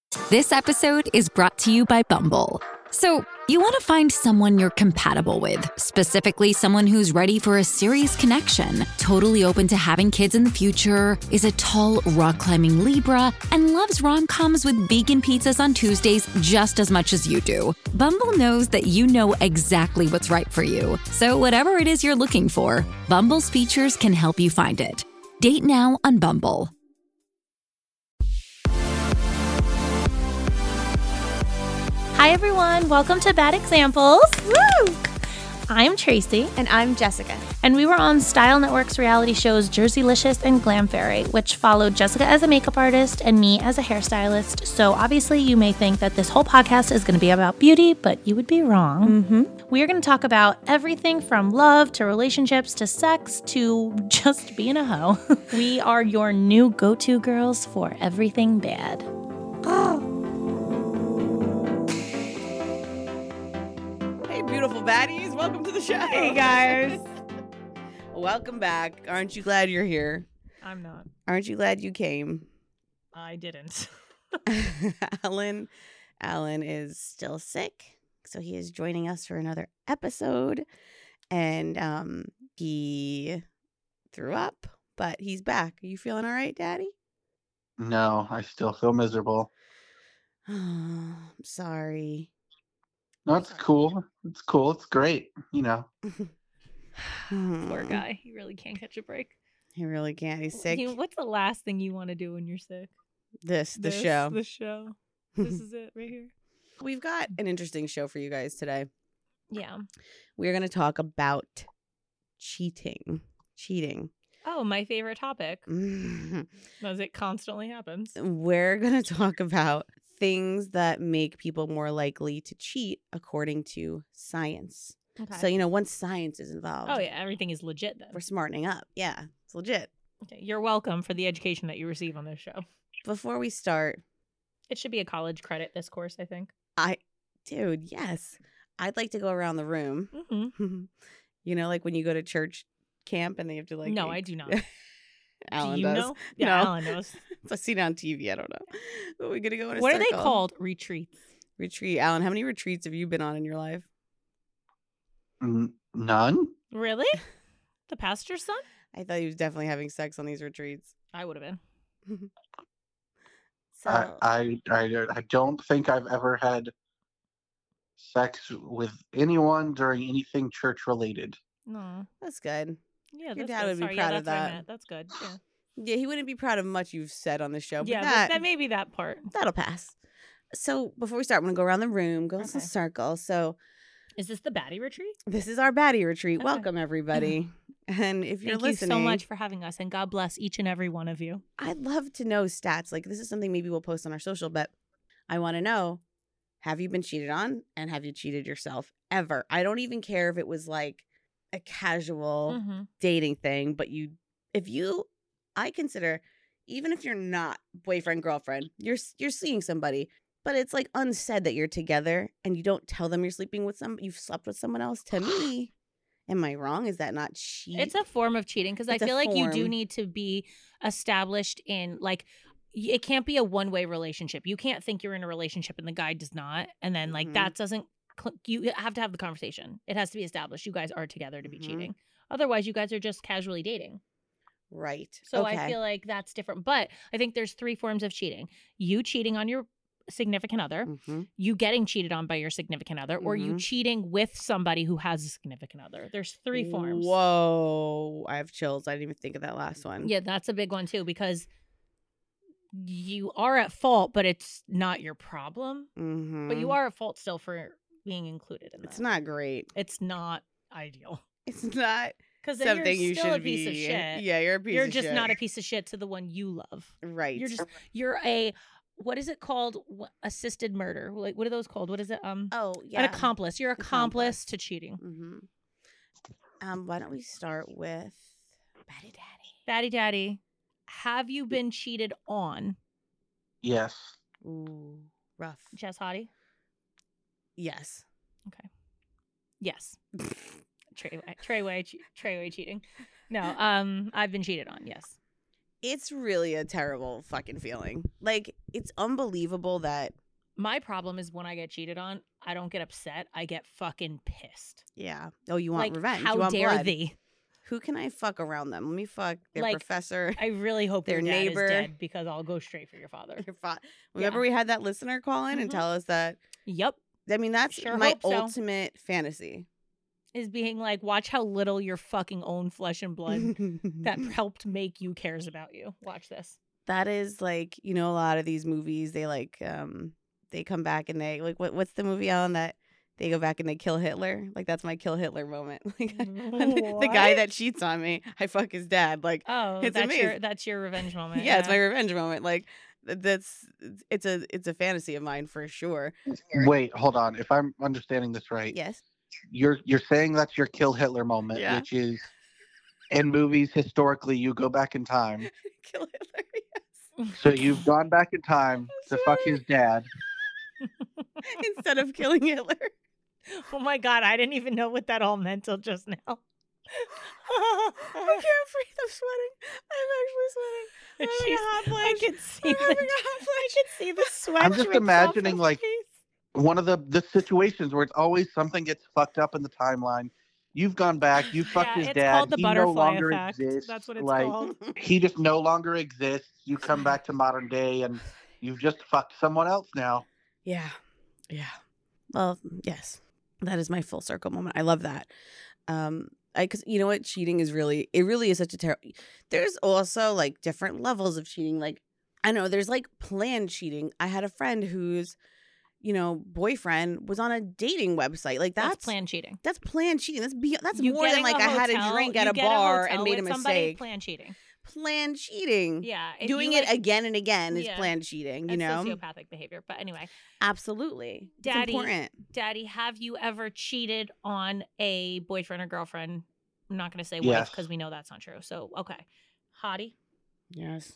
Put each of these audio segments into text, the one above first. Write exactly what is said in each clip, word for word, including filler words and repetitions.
This episode is brought to you by Bumble. So, you want to find someone you're compatible with, specifically someone who's ready for a serious connection, totally open to having kids in the future, is a tall, rock-climbing Libra, and loves rom-coms with vegan pizzas on Tuesdays just as much as you do. Bumble knows that you know exactly what's right for you. So whatever it is you're looking for, Bumble's features can help you find it. Date now on Bumble. Hi, everyone. Welcome to Bad Examples. Woo! I'm Tracy. And I'm Jessica. And we were on Style Network's reality shows Jerseylicious and Glam Fairy, which followed Jessica as a makeup artist and me as a hairstylist. So obviously you may think that this whole podcast is going to be about beauty, but you would be wrong. Mm-hmm. We are going to talk about everything from love to relationships to sex to just being a hoe. We are your new go-to girls for everything bad. Beautiful baddies, welcome to the show. Hey guys. Welcome back. Aren't you glad you're here? I'm not. Aren't you glad you came? I didn't. Alan, Alan is still sick, so he is joining us for another episode. And um, he threw up, but he's back. Are you feeling all right, Daddy? No, I still feel miserable. Oh, I'm sorry. No, it's cool. It's cool. It's great. You know. Poor guy. He really can't catch a break. He really can't. He's sick. You, what's the last thing you want to do when you're sick? This, the this, show. The show. This is it right here. We've got an interesting show for you guys today. Yeah. We're going to talk about cheating. Cheating. Oh, my favorite topic. As it constantly happens. We're going to talk about things that make people more likely to cheat according to science. Okay. So, you know, once science is involved. Oh, yeah. Everything is legit then. We're smartening up. Yeah, it's legit. Okay. You're welcome for the education that you receive on this show. Before we start. It should be a college credit, this course, I think. I, dude, yes. I'd like to go around the room. Mm-hmm. You know, like when you go to church camp and they have to like. No, I do not. Alan do you does. know? Yeah, no. Alan knows. I've seen it on T V. I don't know. But we're going to go in a What circle. are they called? Retreats. Retreat. Alan, how many retreats have you been on in your life? N- none. Really? The pastor's son? I thought he was definitely having sex on these retreats. I would have been. So I, I I I don't think I've ever had sex with anyone during anything church related. No. that's good. Yeah, Your that's dad good. would be Sorry, proud yeah, of that's what I that. meant. That's good. Yeah. Yeah, he wouldn't be proud of much you've said on the show, but Yeah, that, that, that may be that part. that'll pass. So before we start, I'm going to go around the room, go in Okay. a circle. So Is this the baddie retreat? this is our baddie retreat. Okay. Welcome, everybody. And if you're Thank listening, you so much for having us, and God bless each and every one of you. I'd love to know stats. Like this is something maybe we'll post on our social, but I want to know, have you been cheated on and have you cheated yourself ever? I don't even care if it was like a casual Mm-hmm. dating thing, but you, if you, I consider, even if you're not boyfriend, girlfriend, you're you're seeing somebody, but it's like unsaid that you're together and you don't tell them you're sleeping with some, you've slept with someone else. To me, am I wrong? Is that not cheating? It's a form of cheating because I It's a feel like you do form. need to be established in like y- it can't be a one-way relationship. You can't think you're in a relationship and the guy does not, and then like Mhm. that doesn't. cl- You have to have the conversation. It has to be established. You guys are together to be Mhm. cheating. Otherwise, you guys are just casually dating. Right. So okay. I feel like that's different. But I think there's three forms of cheating: you cheating on your significant other, Mm-hmm. you getting cheated on by your significant other, or you Mhm. cheating with somebody who has a significant other. There's three forms. Whoa. I have chills. I didn't even think of that last one. Yeah, that's a big one too because you are at fault, but it's not your problem. Mm-hmm. But you are at fault still for being included in that. It's not great. It's not ideal It's not because something you're you still should a piece be. of shit. Yeah, you're a piece you're of just shit. not a piece of shit to the one you love. Right. You're just you're a what is it called? Wh- Assisted murder. Like what are those called? What is it? Um, Oh, yeah. an accomplice. You're accomplice Accomplice. to cheating. Mm-hmm. Um, why don't we start with Batty Daddy? Daddy, daddy, have you been cheated on? Yes. Ooh, rough. Jess Hottie? Yes. Yes. Trey, Treyway, che- Treyway cheating. No, um, I've been cheated on. Yes. It's really a terrible fucking feeling. Like, it's unbelievable that. My problem is when I get cheated on, I don't get upset. I get fucking pissed. Yeah. Oh, you want like, revenge? How you want dare blood. thee? Who can I fuck around them? Let me fuck their Like, professor. I really hope their your dad neighbor. is dead because I'll go straight for your father. Your fa- Remember Yeah. we had that listener call in mm-hmm. and tell us that. Yep. I mean, that's sure my so. ultimate fantasy. Is being like, watch how little your fucking own flesh and blood that helped make you cares about you. Watch this. That is like, you know, a lot of these movies, they like, um, they come back and they like, what? What's the movie on that they go back and they kill Hitler? Like, that's my kill Hitler moment. Like, the guy that cheats on me, I fuck his dad. Like, oh, it's that's amazing. your that's your revenge moment. yeah, yeah, it's my revenge moment. Like, that's it's a it's a fantasy of mine for sure. Wait, hold on. If I'm understanding this right, yes, you're you're saying that's your kill Hitler moment, yeah. which is in movies historically you go back in time. Kill Hitler. Yes. So you've gone back in time to fuck his dad. Instead of killing Hitler. Oh my God, I didn't even know what that all meant till just now. I can't breathe. I'm sweating. I'm actually sweating. I'm having a hot flash. I can see I'm the, having a hot flash. I can see the sweat. I'm just drips imagining off like face. one of the, the situations where it's always something gets fucked up in the timeline. You've gone back, you fucked yeah, his it's dad. Called the he butterfly no longer effect. exists. That's what it's like, called. He just no longer exists. You come back to modern day and you've just fucked someone else now. Yeah. Yeah. Well, yes. That is my full circle moment. I love that. Um, I, because you know what? Cheating is really, it really is such a terrible. There's also like different levels of cheating. Like, I know there's like planned cheating. I had a friend whose, you know, boyfriend was on a dating website. Like that's, that's planned cheating. That's planned cheating. That's be, that's you more than like a I had hotel, a drink at a get bar a and made a with somebody, mistake. Planned cheating. Planned cheating. Yeah. Doing you, it like, again and again is yeah, planned cheating, you that's know? sociopathic behavior. But anyway. Absolutely. Daddy, it's important. Daddy, have you ever cheated on a boyfriend or girlfriend? I'm not going to say yes. wife because we know that's not true. So, okay. Hottie? Yes.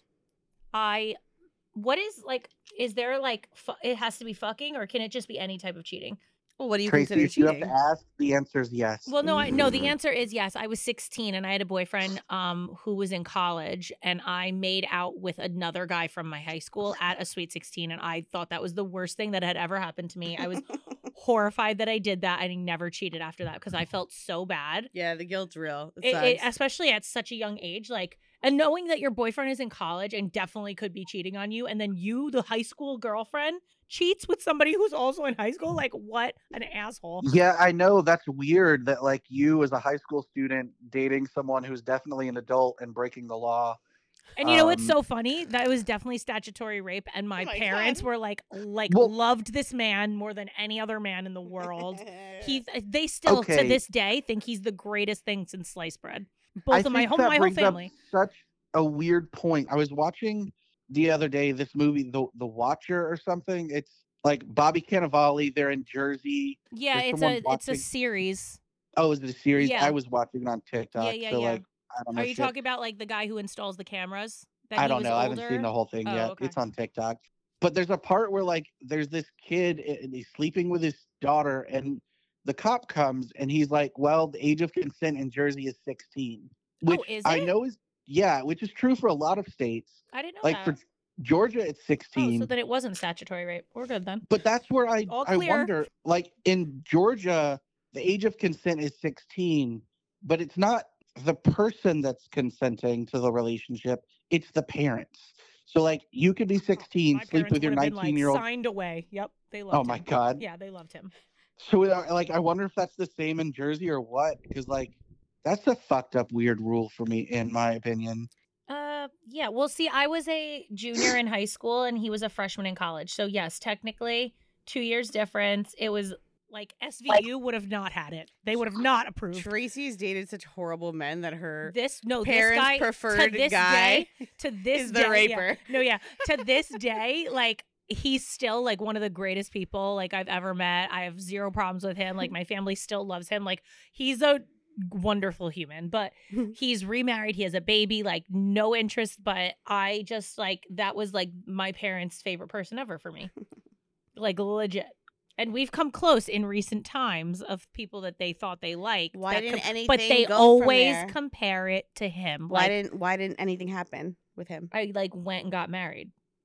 I, what is like, is there like, fu- it has to be fucking or can it just be any type of cheating? Well, what do you Tracy, consider if you cheating? have to ask, the answer is yes. Well, no, I no. The answer is yes. I was sixteen and I had a boyfriend um who was in college, and I made out with another guy from my high school at a Sweet sixteen, and I thought that was the worst thing that had ever happened to me. I was horrified that I did that, and I never cheated after that because I felt so bad. Yeah, the guilt's real. It It, sucks. it, especially at such a young age, like, and knowing that your boyfriend is in college and definitely could be cheating on you, and then you, the high school girlfriend, cheats with somebody who's also in high school. Like, what an asshole. Yeah, I know. That's weird that like you as a high school student dating someone who's definitely an adult and breaking the law. And you know what's Um, so funny? That was definitely statutory rape, and my, Oh my parents God. were like, like Well- loved this man more than any other man in the world. he, they still Okay. to this day think he's the greatest thing since sliced bread. I Both of my think whole that my whole brings up family. Such a weird point. I was watching the other day this movie, The The Watcher or something. It's like Bobby Cannavale. They're in Jersey. Yeah, there's it's someone a it's a watching- series. Oh, is it a series? Yeah. I was watching it on TikTok. Yeah, yeah, so yeah. like, I don't know. Are you shit. talking about like the guy who installs the cameras? That I he don't was know. I haven't older? seen the whole thing Oh, yet. okay. It's on TikTok. But there's a part where like there's this kid and he's sleeping with his daughter, and the cop comes and he's like, "Well, the age of consent in Jersey is sixteen," which is I it? know is yeah, which is true for a lot of states. I didn't know Like that. for Georgia, it's Oh, sixteen. so then it wasn't statutory rape. We're good then. But that's where I All I clear. wonder. Like in Georgia, the age of consent is sixteen, but it's not the person that's consenting to the relationship, it's the parents. So like you could be sixteen, My sleep parents with your would have been, nineteen like, year old. signed away. Yep, they loved Oh him. my God. Yeah, they loved him. So uh, like I wonder if that's the same in Jersey or what, because like that's a fucked up weird rule for me, in my opinion. Uh, yeah. Well, see, I was a junior in high school and he was a freshman in college. So yes, technically two years difference. It was like S V U would have not had it. They would have not approved. Tracy's dated such horrible men that her This no parents' this guy preferred to this guy day, to this is the day, yeah. raper. No, yeah, to this day, like he's still like one of the greatest people like I've ever met. I have zero problems with him. Like my family still loves him. Like he's a wonderful human, but he's remarried. He has a baby. Like no interest. But I just like that was like my parents' favorite person ever for me, like legit. And we've come close in recent times of people that they thought they liked. Why that didn't com- anything But they go from always there? compare it to him. Why Like, didn't why didn't anything happen with him? I like went and got married.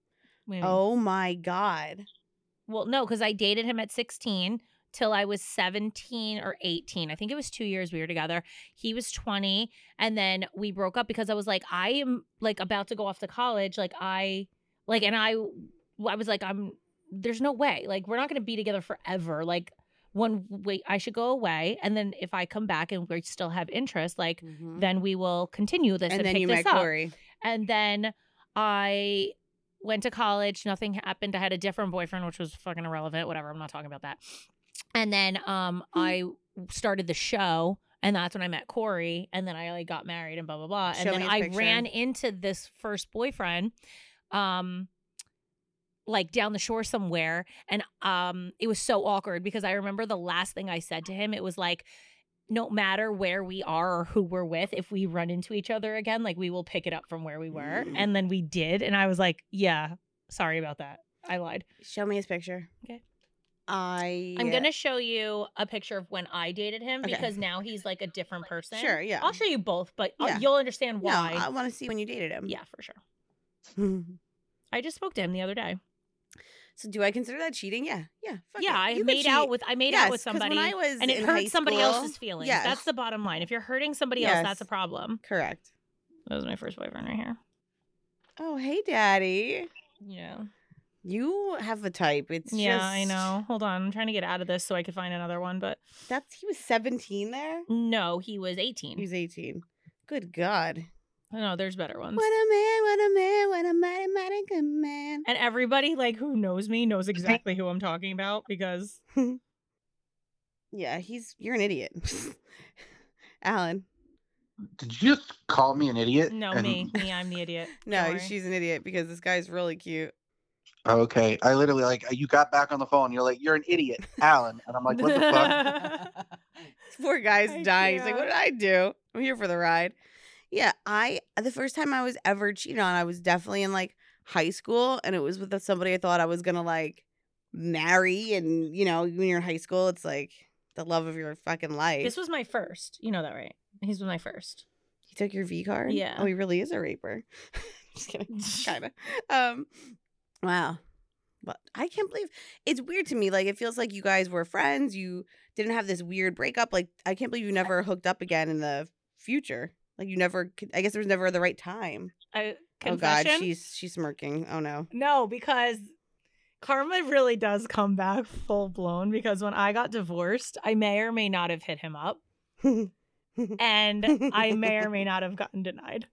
What do you mean? Oh my God. Well, no, because I dated him at sixteen till I was seventeen or eighteen. I think it was two years we were together. He was twenty. And then we broke up because I was like, I am like about to go off to college. Like I, like, and I, I was like, I'm, there's no way. Like, we're not going to be together forever. Like, one wait, I should go away. And then if I come back and we still have interest, like, Mhm. then we will continue this and, And then pick you this met up. Corey. And then I went to college. Nothing happened. I had a different boyfriend, which was fucking irrelevant. Whatever. I'm not talking about that. And then um, I started the show, and that's when I met Corey. And then I like got married and blah blah blah. Show and then me his I picture. ran into this first boyfriend, um, like down the shore somewhere, and um, it was so awkward because I remember the last thing I said to him. It was like, no matter where we are or who we're with, if we run into each other again, like we will pick it up from where we were. And then we did. And I was like, yeah, sorry about that. I lied. Show me his picture. Okay. I. I'm going to show you a picture of when I dated him Okay. because now he's like a different person. Sure, yeah. I'll show you both, but uh, Yeah. you'll understand No, why. I want to see when you dated him. Yeah, for sure. I just spoke to him the other day. So do I consider that cheating? Yeah. Yeah. Fuck yeah, it. I You could made out cheat. with I made Yes, out with 'cause somebody when I was and it in hurt high somebody school- else's feelings. Yes. That's the bottom line. If you're hurting somebody Yes. else, that's a problem. Correct. That was my first boyfriend right here. Oh, hey, Daddy. Yeah. You have a type. It's Yeah, just, I know. Hold on. I'm trying to get out of this so I could find another one, but That's he was seventeen there. no, he was eighteen. He was eighteen. Good God. No, there's better ones. What a man! What a man! What a mighty, mighty good man. And everybody like who knows me knows exactly who I'm talking about because Yeah, he's. You're an idiot, Alan. Did you just call me an idiot? no, And- me, me, I'm the idiot. No, Don't worry. she's an idiot because this guy's really cute. Okay. I literally like you got back on the phone. You're like, you're an idiot, Alan. And I'm like, what the fuck? This poor guy's I dying. He's like, what can't. did I do? I'm here for the ride. Yeah, I the first time I was ever cheated on, I was definitely in like high school, and it was with somebody I thought I was gonna like marry. And you know, when you're in high school, it's like the love of your fucking life. This was my first. You know that, right? He's my first. He took your V card. Yeah. Oh, he really is a raper. Just kidding. Kind of. Um. Wow. But I can't believe it's weird to me. Like it feels like you guys were friends. You didn't have this weird breakup. Like I can't believe you never hooked up again in the future. Like you never. could- I guess there was never the right time. I, Oh God, confession? she's she's smirking. Oh no. No, because karma really does come back full blown because when I got divorced, I may or may not have hit him up and I may or may not have gotten denied.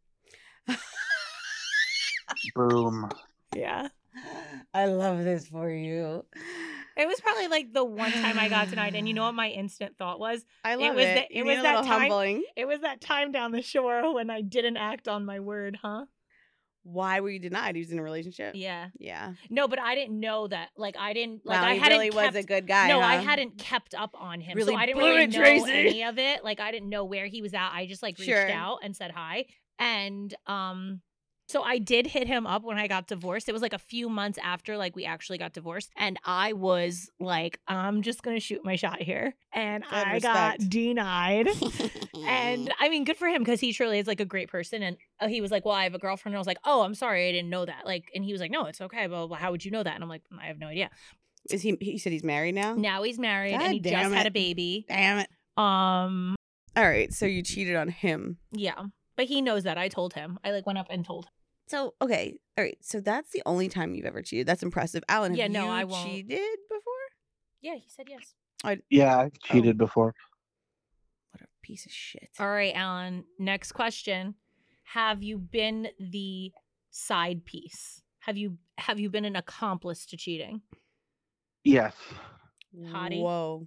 Boom. Yeah. I love this for you. It was probably like the one time I got denied. And you know what my instant thought was? I love it. was the- You it need was a that little time- humbling. It was that time down the shore when I didn't act on my word, huh? Why were you denied? He was in a relationship. Yeah. Yeah. No, but I didn't know that. Like I didn't like Wow, I he hadn't really kept, was a good guy. No, I huh? hadn't kept up on him. Really so I didn't blew really it, know Tracy. any of it. Like I didn't know where he was at. I just like reached Sure. out and said hi. And um so I did hit him up when I got divorced. It was like a few months after like we actually got divorced. And I was like, I'm just gonna shoot my shot here. And Good I got respect. denied. And I mean, good for him because he truly is like a great person. And uh, he was like, well, I have a girlfriend. And I was like, oh, I'm sorry. I didn't know that. Like, and he was like, no, it's okay. Blah, blah, blah. How would you know that? And I'm like, I have no idea. Is he? He said he's married now. Now he's married God and he damn just had it. a baby. Damn it. Um, All right. So you cheated on him. yeah. But he knows that. I told him. I like went up and told him. So okay. All right. So that's the only time you've ever cheated. That's impressive, Alan. Have Yeah, no, you I won't. cheated before? Yeah, he said yes. Yeah, I've cheated Oh. before. What a piece of shit. All right, Alan. Next question. Have you been the side piece? Have you have you been an accomplice to cheating? Yes. Hottie. Whoa.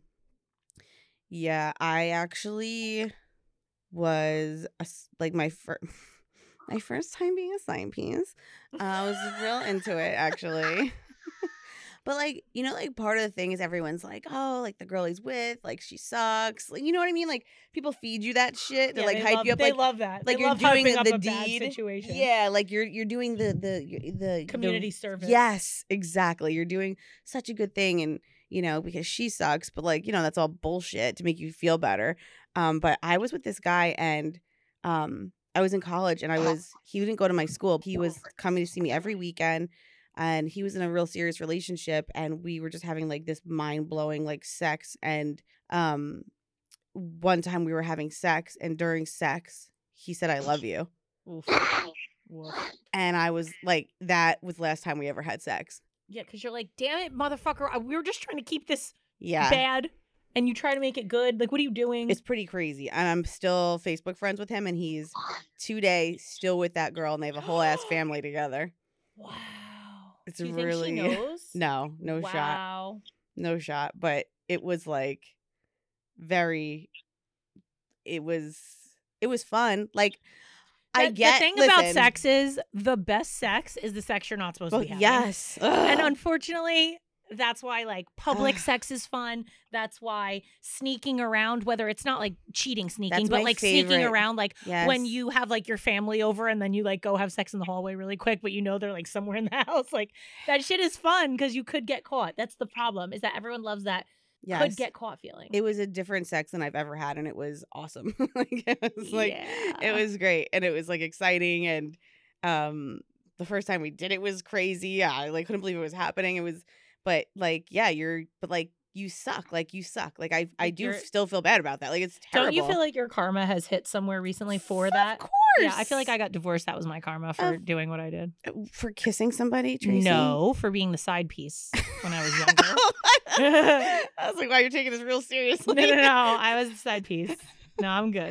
Yeah, I actually was a s like my first my first time being a side piece. Uh, I was real into it actually. But like, you know, like part of the thing is everyone's like, oh, like the girl he's with, like she sucks. Like, you know what I mean? Like people feed you that shit to Yeah, like they hype love, you up. They like, love that. like They you're love doing hyping the, up the a bad deed. situation. Yeah, like you're you're doing the the the Community the, service. Yes, exactly. You're doing such a good thing, and you know because she sucks, but like you know that's all bullshit to make you feel better. Um, but I was with this guy, and um, I was in college, and I was he didn't go to my school. He was coming to see me every weekend. and he was in a real serious relationship, and we were just having like this mind-blowing like sex. And um one time we were having sex, and during sex he said, "I love you." Oof. Oof. And I was like, that was the last time we ever had sex. Yeah, because you're like, damn it, motherfucker. I- We were just trying to keep this Yeah. bad, and you try to make it good. Like, what are you doing? It's pretty crazy. And I'm still Facebook friends with him, and he's today still with that girl, and they have a whole ass family together. Wow. It's Do you think really she knows? no, no wow. shot. Wow. No shot. But it was like very it was it was fun. Like I The- get the thing about listen, sex is the best sex is the sex you're not supposed well, to be having. yes. And Ugh. unfortunately, that's why like public Ugh. sex is fun. That's why sneaking around, whether it's not like cheating sneaking, That's but my like sneaking favorite. around, like Yes. when you have like your family over and then you like go have sex in the hallway really quick, but you know they're like somewhere in the house. Like that shit is fun because you could get caught. That's the problem, is that everyone loves that yes. could get caught feeling. It was a different sex than I've ever had, and it was awesome. Like it was like Yeah. it was great, and it was like exciting, and um the first time we did it was crazy. I like couldn't believe it was happening. It was, but like yeah, you're but like you suck. Like you suck. Like I I Like, do you're- still feel bad about that. Like it's terrible. Don't you feel like your karma has hit somewhere recently for Of that? course. Yeah, I feel like I got divorced. That was my karma for Of- doing what I did. for kissing somebody, Tracy. No, for being the side piece when I was younger. I was like, wow, you're taking this real seriously. no, no, no. I was the side piece. No, I'm good.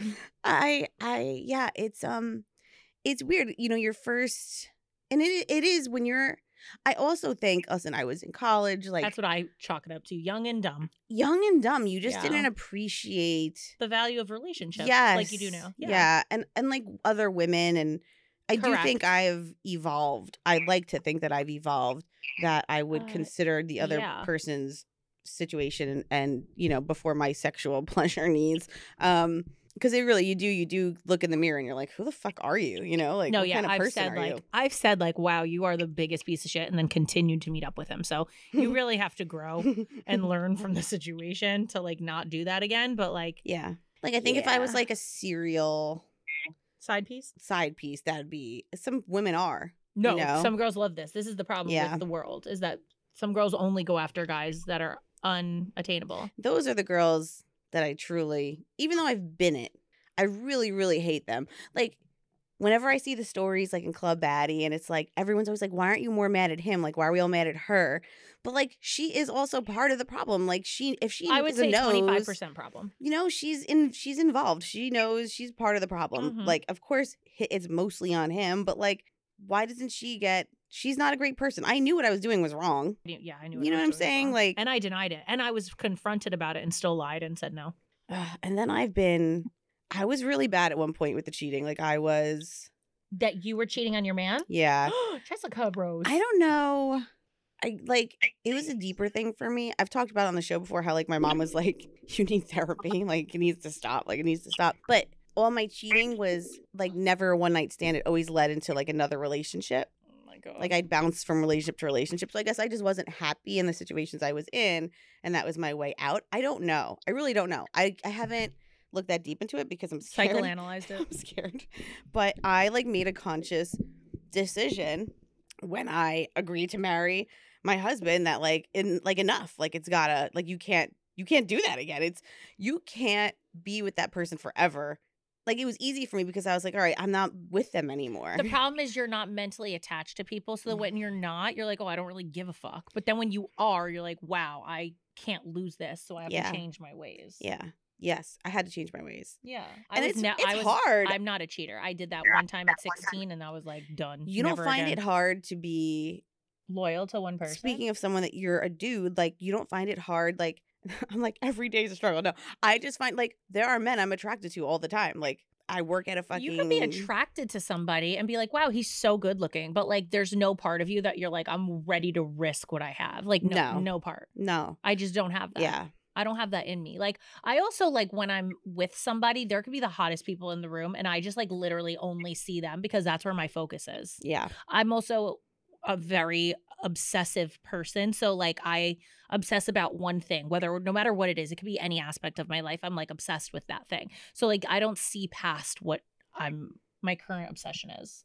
I I yeah, it's um it's weird, you know, your first and it it is when you're I also think listen, I was in college, like That's what I chalk it up to. Young and dumb. young and dumb. You just Yeah. didn't appreciate The value of relationships. yes, Like you do now. Yeah. And and like other women, and I do think Correct. I've evolved. I'd like to think that I've evolved, that I would Uh, consider the other yeah. person's situation and, and you know, before my sexual pleasure needs. Um because it really you do you do look in the mirror and you're like, who the fuck are you? You know, like No, what yeah. kind of I've person said are like you? I've said like, wow, you are the biggest piece of shit, and then continued to meet up with him. So you really have to grow and learn from the situation to like not do that again. But like yeah. Like I think if I was Yeah. like a serial side piece. side piece, that'd be some women are. No, know? some girls love this. This is the problem Yeah. with the world, is that some girls only go after guys that are unattainable. Those are the girls that I truly, even though I've been it, I really, really hate them. Like, whenever I see the stories, like in Club Baddie, and it's like, everyone's always like, why aren't you more mad at him? Like, why are we all mad at her? But, like, she is also part of the problem. Like, she, if she I would say knows, twenty-five percent problem. you know, she's in, she's involved. She knows she's part of the problem. Mhm. Like, of course, hi- it's mostly on him, but, like, why doesn't she get, she's not a great person. I knew what I was doing was wrong. I knew- Yeah, I knew. You know I what I'm was doing was saying? wrong. Like- and I denied it, and I was confronted about it, and still lied and said no. Ugh, and then I've been, I was really bad at one point with the cheating. Like, I was, That you were cheating on your man? yeah. Jessica Rose. I don't know. I like it was a deeper thing for me. I've talked about it on the show before how like my mom was like, you need therapy. Like it needs to stop. Like it needs to stop. But all my cheating was like never a one night stand. It always led into like another relationship. Oh my god. Like I'd bounce from relationship to relationship. So I guess I just wasn't happy in the situations I was in, and that was my way out. I don't know. I really don't know. I, I haven't looked that deep into it because I'm scared. psychoanalyzed it. I'm scared. But I like made a conscious decision when I agreed to marry my husband that like in like enough. Like it's gotta like you can't you can't do that again. It's you can't be with that person forever. Like it was easy for me because I was like, all right, I'm not with them anymore. The problem is you're not mentally attached to people, so that when you're not, you're like, oh, I don't really give a fuck. But then when you are, you're like, wow, I can't lose this, so I have Yeah. to change my ways. Yeah. Yes. I had to change my ways. Yeah. I And was it's, ne- it's I was, hard. I'm not a cheater. I did that one time at sixteen, and I was like, done. You don't Never find again. it hard to be loyal to one person. speaking of someone that you're a dude, like you don't find it hard. Like I'm like every day is a struggle. No, I just find like there are men I'm attracted to all the time. Like I work at a fucking. You could be attracted to somebody and be like, wow, he's so good looking. But like, there's no part of you that you're like, I'm ready to risk what I have. Like, no, No. no part. No. I just don't have that. Yeah. I don't have that in me. Like, I also like when I'm with somebody, there could be the hottest people in the room, and I just like literally only see them because that's where my focus is. Yeah. I'm also a very obsessive person. So like I obsess about one thing, whether no matter what it is, it could be any aspect of my life. I'm like obsessed with that thing. So like I don't see past what I'm my current obsession is.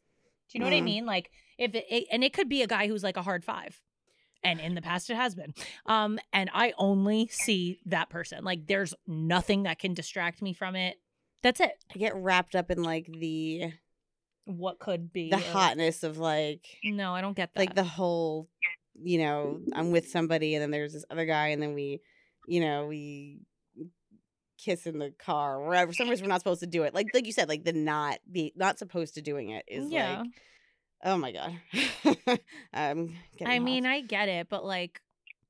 Do you know what I Mm. mean? Like if it, it and it could be a guy who's like a hard five. And in the past it has been. Um, and I only see that person. Like there's nothing that can distract me from it. That's it. I get wrapped up in like the What could be the a- hotness of like No, I don't get that. like the whole, you know, I'm with somebody and then there's this other guy and then we, you know, we kiss in the car or wherever. For some reason we're not supposed to do it. Like like you said, like the not be not supposed to doing it is yeah. like, oh my god. I'm getting I mean, hot. I get it, but like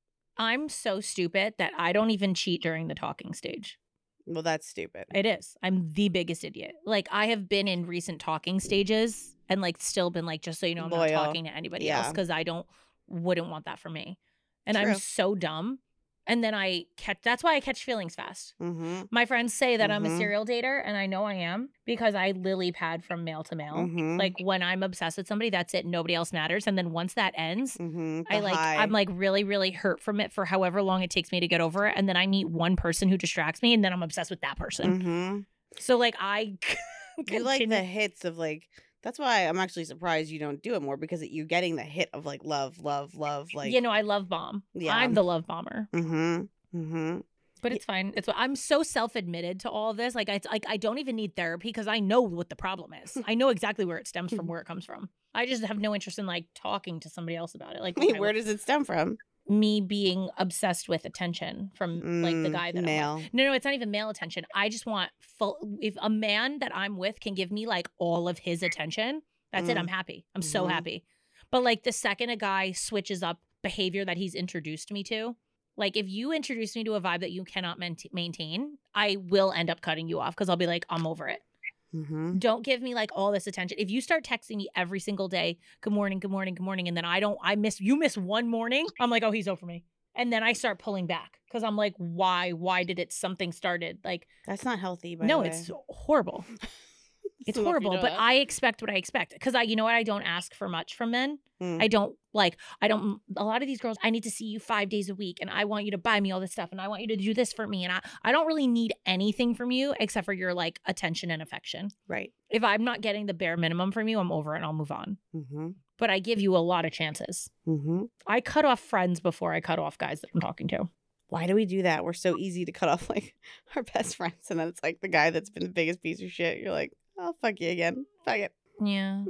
I'm so stupid that I don't even cheat during the talking stage. Well, that's stupid. It is. I'm the biggest idiot. Like I have been in recent talking stages and like still been like, just so you know, I'm Loyal. not talking to anybody else Yeah. because I don't wouldn't want that for me. And I'm True. so dumb. And then I catch that's why I catch feelings fast. Mm-hmm. My friends say that I'm a Mhm. serial dater, and I know I am because I lily pad from male to male. Mm-hmm. Like when I'm obsessed with somebody, that's it. Nobody else matters. And then once that ends, mm-hmm. I like I'm like really, really hurt from it for however long it takes me to get over it. And then I meet one person who distracts me, and then I'm obsessed with that person. Mm-hmm. So like I You like the continue- hits of like. That's why I'm actually surprised you don't do it more because you're getting the hit of like love, love, love. Like you know, I love bomb. Yeah. I'm the love bomber. Mm-hmm. Mm-hmm. But it's fine. It's I'm so self-admitted to all of this. Like I like I don't even need therapy because I know what the problem is. I know exactly where it stems from, where it comes from. I just have no interest in like talking to somebody else about it. Like Wait, I- where does it stem from? me being obsessed with attention from like the Mm, guy that I'm male. with. No, no, it's not even male attention. I just want full. If a man that I'm with can give me like all of his attention, that's it. Mm. I'm happy. I'm so Mhm. happy. But like the second a guy switches up behavior that he's introduced me to, like if you introduce me to a vibe that you cannot main- maintain, I will end up cutting you off because I'll be like, I'm over it. Mm-hmm. Don't give me like all this attention. If you start texting me every single day, good morning, good morning, good morning, and then I don't, I miss, you miss one morning, I'm like, oh, he's over me. And then I start pulling back because I'm like, why? Why did it, something started? Like, That's not healthy. By no, the way. it's horrible. It's Don't know if you horrible, know but that. I expect what I expect because I, you know what? I don't ask for much from men. Mm. I don't like, I don't, a lot of these girls, I need to see you five days a week and I want you to buy me all this stuff and I want you to do this for me. And I, I don't really need anything from you except for your like attention and affection. Right. If I'm not getting the bare minimum from you, I'm over it and I'll move on. Mm-hmm. But I give you a lot of chances. Mm-hmm. I cut off friends before I cut off guys that I'm talking to. Why do we do that? We're so easy to cut off like our best friends, and then it's like the guy that's been the biggest piece of shit. You're like, oh fuck you again. Fuck it. Yeah.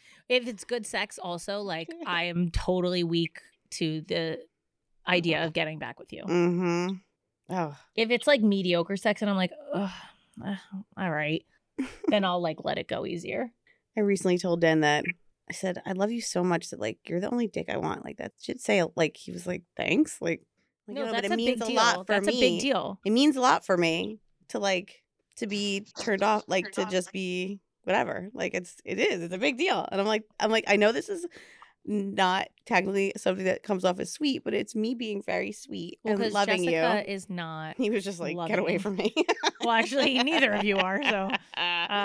If it's good sex, also, like I am totally weak to the idea of getting back with you. Mm-hmm. Oh. If it's like mediocre sex and I'm like, ugh, uh, all right, then I'll like let it go easier. I recently told Den that I said, I love you so much that like you're the only dick I want. Like that should say like he was like, thanks. Like, like No, you know, that's but it a means big a deal. lot for That's me. a big deal. It means a lot for me to like to be turned off, like to just be whatever. Like it's it is. It's a big deal. And I'm like I'm like I know this is not technically something that comes off as sweet, but it's me being very sweet Well, and because loving Jessica you. is not. He was just like, get away loving. from me. Well, actually, neither of you are. So, uh,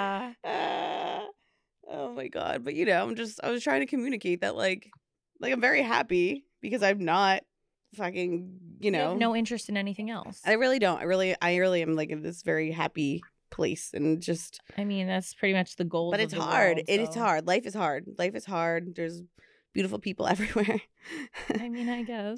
Uh, oh my god. But you know, I'm just I was trying to communicate that like like I'm very happy because I'm not fucking, you you know. have no interest in anything else. I really don't. I really I really am like in this very happy place and just I mean, that's pretty much the goal. but it's hard. It is hard. Life is hard. Life is hard. There's beautiful people everywhere. I mean, I guess.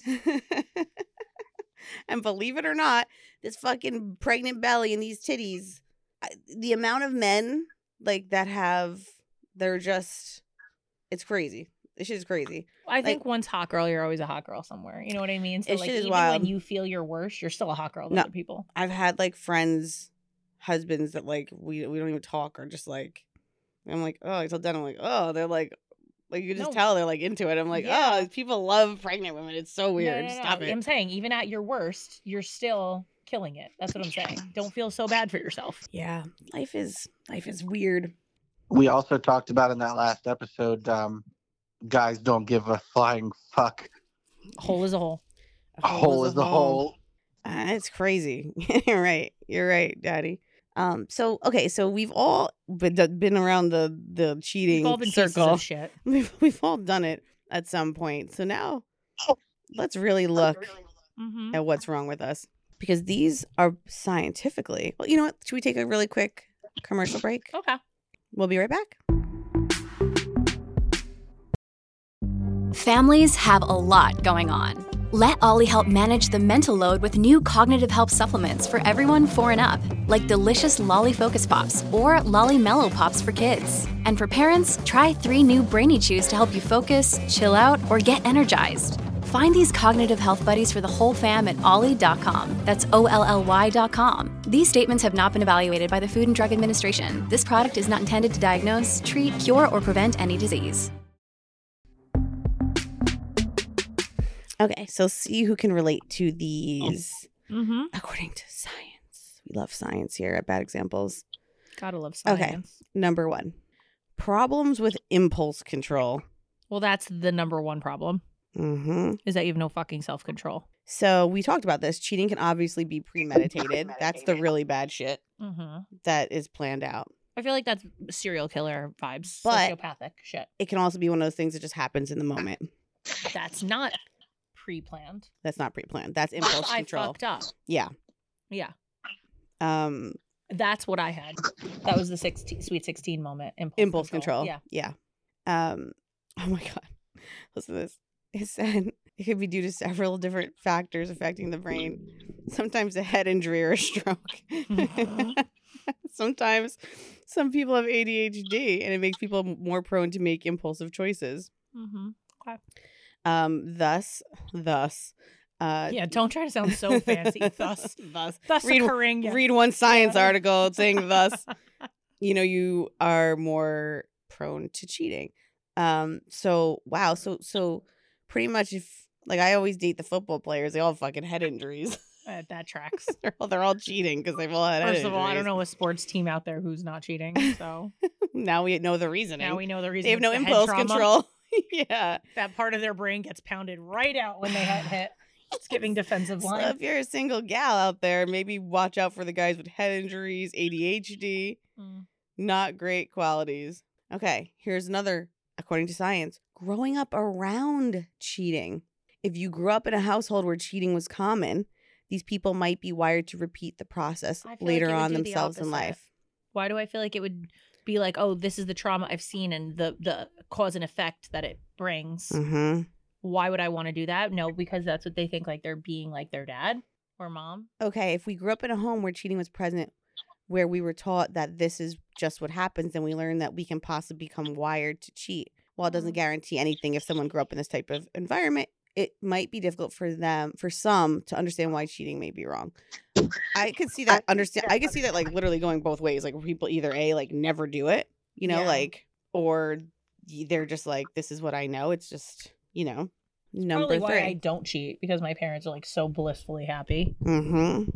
And believe it or not, this fucking pregnant belly and these titties, I, the amount of men like that have, they're just, it's crazy. This shit is crazy. I think once hot girl, you're always a hot girl somewhere. You know what I mean? So It like, shit is even wild. when you feel your worst, you're still a hot girl to No. other people. I've had like friends, husbands that like we we don't even talk or just like, I'm like, oh, I told Dan, I'm like, oh, they're like, like you can just No. tell they're like into it. I'm like, Yeah. oh, people love pregnant women. It's so weird. No, no, no. Stop it. I'm saying, even at your worst, you're still killing it. That's what I'm saying. Don't feel so bad for yourself. Yeah, life is life is weird. We also talked about in that last episode, um, guys don't give a flying fuck. Hole is a hole. A hole is a hole. Uh, it's crazy. You're right. You're right, Daddy. Um. So okay. So we've all been been around the the cheating We've all been pieces circle. of shit. We've we've all done it at some point. So now, let's really look Mm-hmm. at what's wrong with us because these are scientifically. Well, you know what? Should we take a really quick commercial break? Okay. We'll be right back. Families have a lot going on. Let Ollie help manage the mental load with new cognitive help supplements for everyone four and up, like delicious Lolly Focus Pops or Lolly Mellow Pops for kids. And for parents, try three new Brainy Chews to help you focus, chill out, or get energized. Find these cognitive health buddies for the whole fam at ollie dot com. That's O L L Y dot com. These statements have not been evaluated by the Food and Drug Administration. This product is not intended to diagnose, treat, cure, or prevent any disease. Okay, so see who can relate to these Mm-hmm. according to science. We love science here at Bad Examples. Gotta love science. Okay, number one. Problems with impulse control. Well, that's the number one problem, Mm-hmm. is that you have no fucking self-control. So we talked about this. Cheating can obviously be premeditated. That's the really bad shit Mm-hmm. that is planned out. I feel like that's serial killer vibes, But- sociopathic shit. It can also be one of those things that just happens in the moment. That's not pre-planned. That's not pre-planned. That's That's impulse I control. fucked up. Yeah. Yeah, Um, that's what I had. That was the sixteen, sweet sixteen moment. Impulse, impulse control. Yeah. Yeah. Um, oh my God. Listen to this. It said it could be due to several different factors affecting the brain. Sometimes a head injury or a stroke. Sometimes some people have A D H D and it makes people more prone to make impulsive choices. Mm-hmm. Okay. Um, thus, thus, uh, Yeah, don't try to sound so fancy. Thus, thus, thus read, occurring. Yeah. read one science Yeah. article saying thus, you know, you are more prone to cheating. Um, so wow, so so pretty much if like I always date the football players, they all have fucking head injuries. Uh, that tracks. they're all they're all cheating because they've all had head First of all, I don't injuries. know a sports team out there who's not cheating. So Now we know the reasoning. now we know the reason. they have it's no the head impulse trauma. control. Yeah. That part of their brain gets pounded right out when they get hit. Skipping defensive So line. if you're a single gal out there, maybe watch out for the guys with head injuries, A D H D. Mm. Not great qualities. Okay, here's another, according to science, growing up around cheating. If you grew up in a household where cheating was common, these people might be wired to repeat the process I feel later like it would on do the themselves in opposite. life. Why do I feel like it would be like, oh, this is the trauma I've seen and the the cause and effect that it brings? Mm-hmm. Why would I want to do that? No, because that's what they think, like they're being like their dad or mom. Okay, if we grew up in a home where cheating was present, where we were taught that this is just what happens, then we learn that we can possibly become wired to cheat. While it doesn't guarantee anything, if someone grew up in this type of environment, it might be difficult for them, for some, to understand why cheating may be wrong. I could see that understand. I could see that like literally going both ways. Like people either a like never do it, you know, Yeah. like, or y- they're just like, this is what I know. It's just, you know, number Probably why I three. don't cheat, because my parents are like so blissfully happy. Mm-hmm.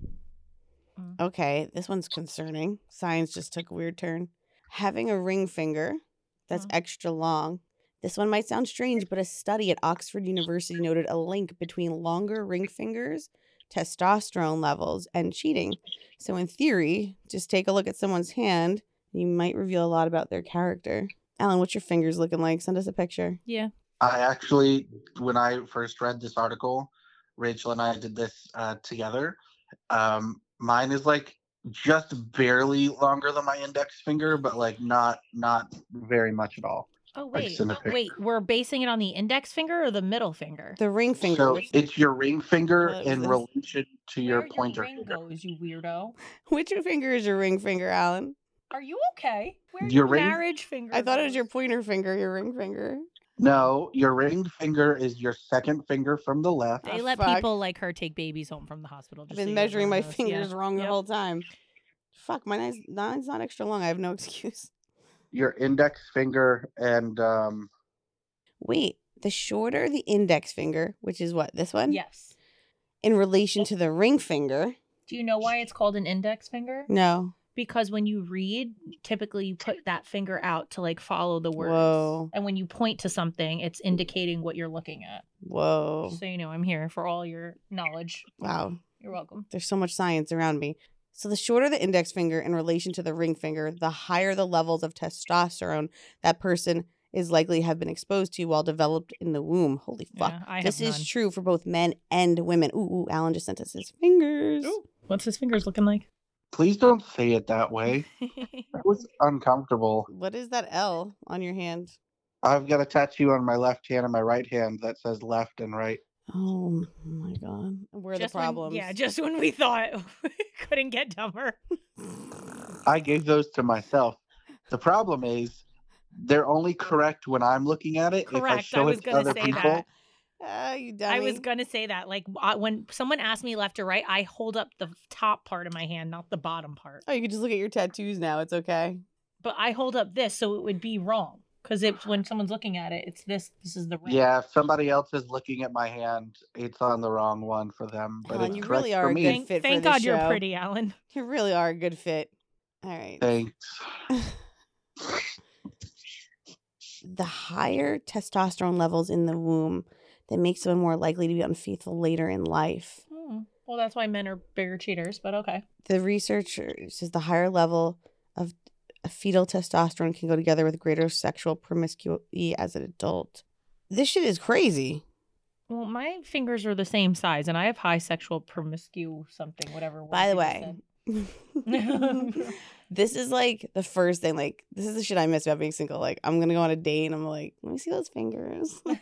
Mm. Okay, this one's concerning. Science just took a weird turn. Having a ring finger that's Mm. extra long. This one might sound strange, but a study at Oxford University noted a link between longer ring fingers, testosterone levels, and cheating. So in theory, just take a look at someone's hand. You might reveal a lot about their character. Alan, what's your fingers looking like? Send us a picture. Yeah. I actually, when I first read this article, Rachel and I did this uh, together. Um, mine is like just barely longer than my index finger, but like not not very much at all. Oh I wait, sent a pic. wait. We're basing it on the index finger or the middle finger? The ring finger. So which, it's your ring finger What is in this? relation to your Where pointer ring finger. goes, you weirdo. which finger is your ring finger, Alan? Are you okay? Where Your your ring- marriage finger? I thought it was your goes? pointer finger, your ring finger. No, your ring finger is your second finger from the left. They Oh, let fuck. people like her take babies home from the hospital. I've Just so been you measuring my everyone knows. fingers Yeah. wrong the Yep. whole time. Fuck, mine's, mine's not extra long. I have no excuse. Your index finger and um, Wait, the shorter the index finger, which is what, this one? Yes. In relation to the ring finger? Do you know why it's called an index finger? No. Because when you read, typically you put that finger out to like follow the words. Whoa. And when you point to something, it's indicating what you're looking at. Whoa. So you know, I'm here for all your knowledge. Wow. You're welcome. There's so much science around me. So the shorter the index finger in relation to the ring finger, the higher the levels of testosterone that person is likely to have been exposed to while developed in the womb. Holy fuck. Yeah, I This have is none. true for both men and women. Ooh, ooh, Alan just sent us his fingers. Ooh. What's his fingers looking like? please don't say it that way. That was uncomfortable. What is that L on your hand? I've got a tattoo on my left hand and my right hand that says left and right. Oh my god. Where are Just the when- problems? yeah, just when we thought we couldn't get dumber. I gave those to myself. The problem is they're only correct when I'm looking at it. If I Correct. I show was it to gonna other say people, that. Ah, you dummy. I was gonna say that. Like uh, when someone asks me left or right, I hold up the top part of my hand, not the bottom part. Oh, you can just look at your tattoos now. It's okay. But I hold up this, so it would be wrong. Because it's when someone's looking at it, it's this. This is the right. yeah, if somebody else is looking at my hand, it's on the wrong one for them. But Alan, it's you correct really for are a me. good Thank, fit for thank this God you're show. pretty, Alan. You really are a good fit. All right. Thanks. The higher testosterone levels in the womb that makes someone more likely to be unfaithful later in life. Hmm. Well, that's why men are bigger cheaters, but okay. The researcher says the higher level of fetal testosterone can go together with greater sexual promiscuity as an adult. This shit is crazy. Well, my fingers are the same size, and I have high sexual promiscu something, whatever. word By the you way, said. this is like the first thing. Like, this is the shit I miss about being single. Like, I'm gonna go on a date and I'm like, let me see those fingers. Ew.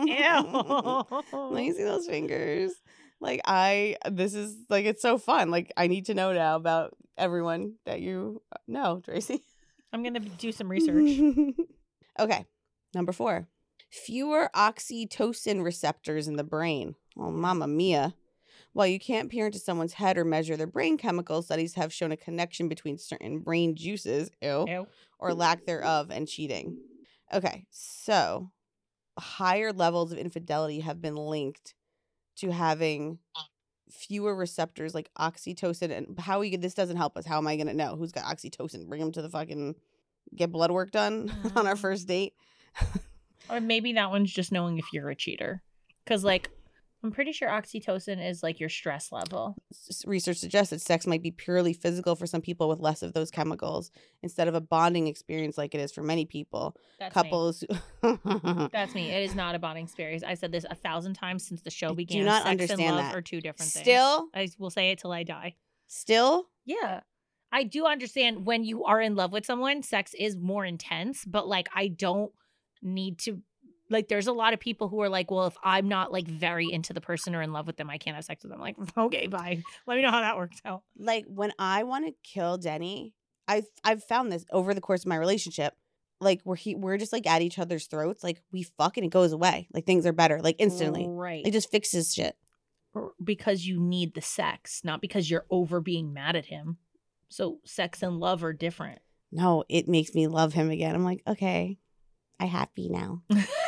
Let me see those fingers. Like, I, this is like, it's so fun. Like, I need to know now about everyone that you know, Tracy. I'm gonna do some research. Okay, number four. Fewer oxytocin receptors in the brain. Oh, mamma mia. While you can't peer into someone's head or measure their brain chemicals, studies have shown a connection between certain brain juices, ew, Ew. or lack thereof, and cheating. Okay, so higher levels of infidelity have been linked to having fewer receptors like oxytocin. And how we this doesn't help us. How am I going to know who's got oxytocin? Bring them to the fucking get blood work done on our first date. Or maybe that one's just knowing if you're a cheater. Because, like, I'm pretty sure oxytocin is, like, your stress level. S- Research suggests that sex might be purely physical for some people with less of those chemicals instead of a bonding experience like it is for many people. That's me. Couples. That's me. It is not a bonding experience. I said this a thousand times since the show I do began. not Sex understand and love that. are two different things. Still? I will say it till I die. Still? Yeah. I do understand when you are in love with someone, sex is more intense, but like I don't need to like there's a lot of people who are like, well, if I'm not like very into the person or in love with them, I can't have sex with them. Like, okay, bye. Let me know how that works out. Like when I want to kill Denny, I've I've found this over the course of my relationship. Like we're he we're just like at each other's throats. Like we fuck and it goes away. Like things are better. Like instantly. Right. It just fixes shit. Because you need the sex, not because you're over being mad at him. So sex and love are different. No, it makes me love him again. I'm like, okay, I happy now.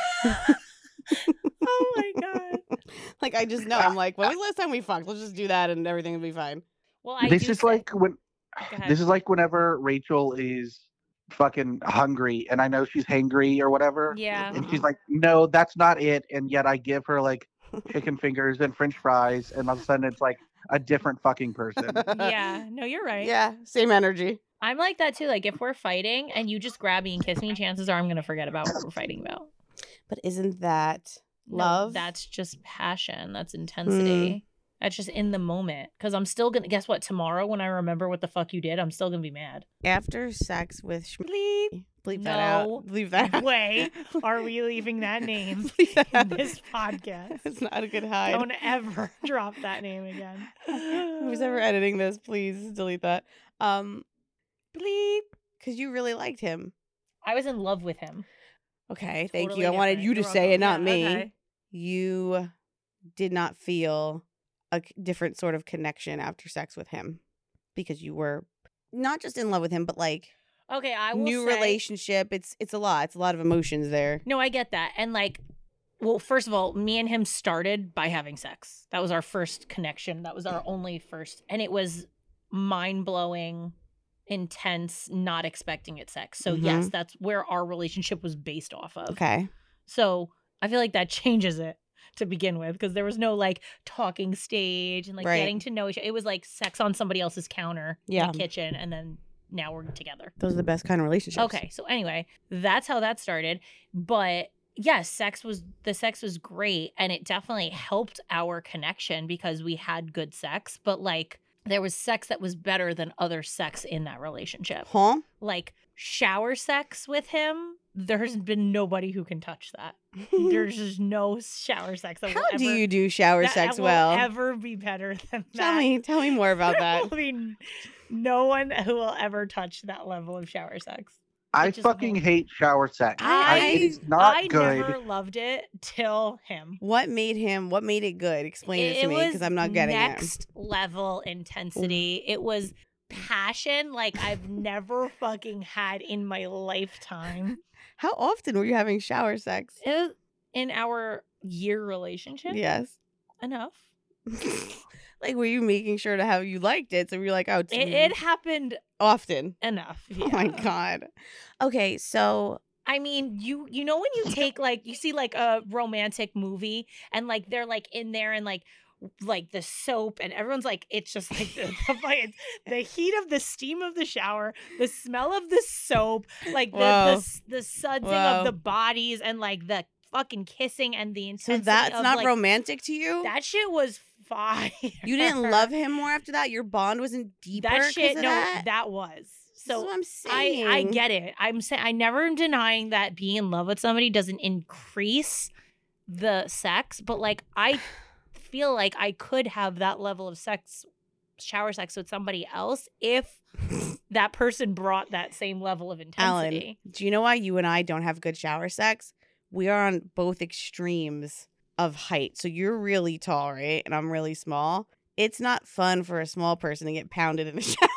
Oh my God. Like I just know. I'm like, when was the last time we fucked? Let's just do that and everything will be fine. Well, I this do is say- like when Go ahead. this is like whenever Rachel is fucking hungry and I know she's hangry or whatever. Yeah. And she's like, no, that's not it. And yet I give her like chicken fingers and French fries, and all of a sudden it's like a different fucking person. Yeah. No, you're right. Yeah, same energy. I'm like that too. Like if we're fighting and you just grab me and kiss me, chances are I'm gonna forget about what we're fighting about. But isn't that No, love? that's just passion. That's intensity. That's just in the moment. Because I'm still gonna guess what? Tomorrow when I remember what the fuck you did, I'm still gonna be mad. After sex with Sh- Bleep. bleep that out. No Bleep that out. way are we leaving that name Bleep that in out. this podcast. It's not a good hide. Don't ever drop that name again. Who's ever editing this, please delete that. Um, Bleep. because you really liked him. I was in love with him. Okay, thank Totally you. I wanted different. you to You're say it, welcome. not Yeah, me. okay. You did not feel a c- different sort of connection after sex with him because you were not just in love with him, but like Okay, I will new say, relationship. It's it's a lot. It's a lot of emotions there. No, I get that. And like, well, first of all, me and him started by having sex. That was our first connection. That was our only first. And it was mind blowing, intense, not expecting it sex. So, Mhm. yes, that's where our relationship was based off of. Okay. So, I feel like that changes it to begin with because there was no like talking stage and like Right. getting to know each other. It was like sex on somebody else's counter Yeah. in the kitchen. And then now we're together. Those are the best kind of relationships. Okay, so anyway, that's how that started. But yes, sex was the sex was great and it definitely helped our connection because we had good sex, but like there was sex that was better than other sex in that relationship. Huh? Like shower sex with him, there's been nobody who can touch that. There's just no shower sex. That How will do ever, you do shower that sex will well? ever be better than that. Tell me, tell me more about that. I mean, no one who will ever touch that level of shower sex. I It just fucking won't. hate shower sex. I- I, it is not I good. never loved it till him. What made him? What made it good? Explain it, to me because I'm not getting next level intensity. It was passion like I've never fucking had in my lifetime. it. How often were you having shower sex? It was in our year relationship. Yes. Enough. Like, were you making sure to how you liked it? So you're like, oh, it's It, it happened often. enough. Oh my yeah. god. Okay, so I mean, you you know when you take like you see like a romantic movie and like they're like in there and like like the soap and everyone's like it's just like the, the, it's the heat of the steam of the shower, the smell of the soap, like the Whoa. the, s- the sudsing Whoa. of the bodies and like the fucking kissing and the so intensity. that's of, not like, romantic to you? That shit was fire. You didn't love him more after that? Your bond wasn't deeper that 'cause shit. of No, that? that was. This is So what I'm I saying. I get it. I'm saying I never am denying that being in love with somebody doesn't increase the sex, but like I feel like I could have that level of sex, shower sex with somebody else if that person brought that same level of Alan, intensity. do you know why you and I don't have good shower sex? We are on both extremes of height. So you're really tall, right? And I'm really small. It's not fun for a small person to get pounded in the shower.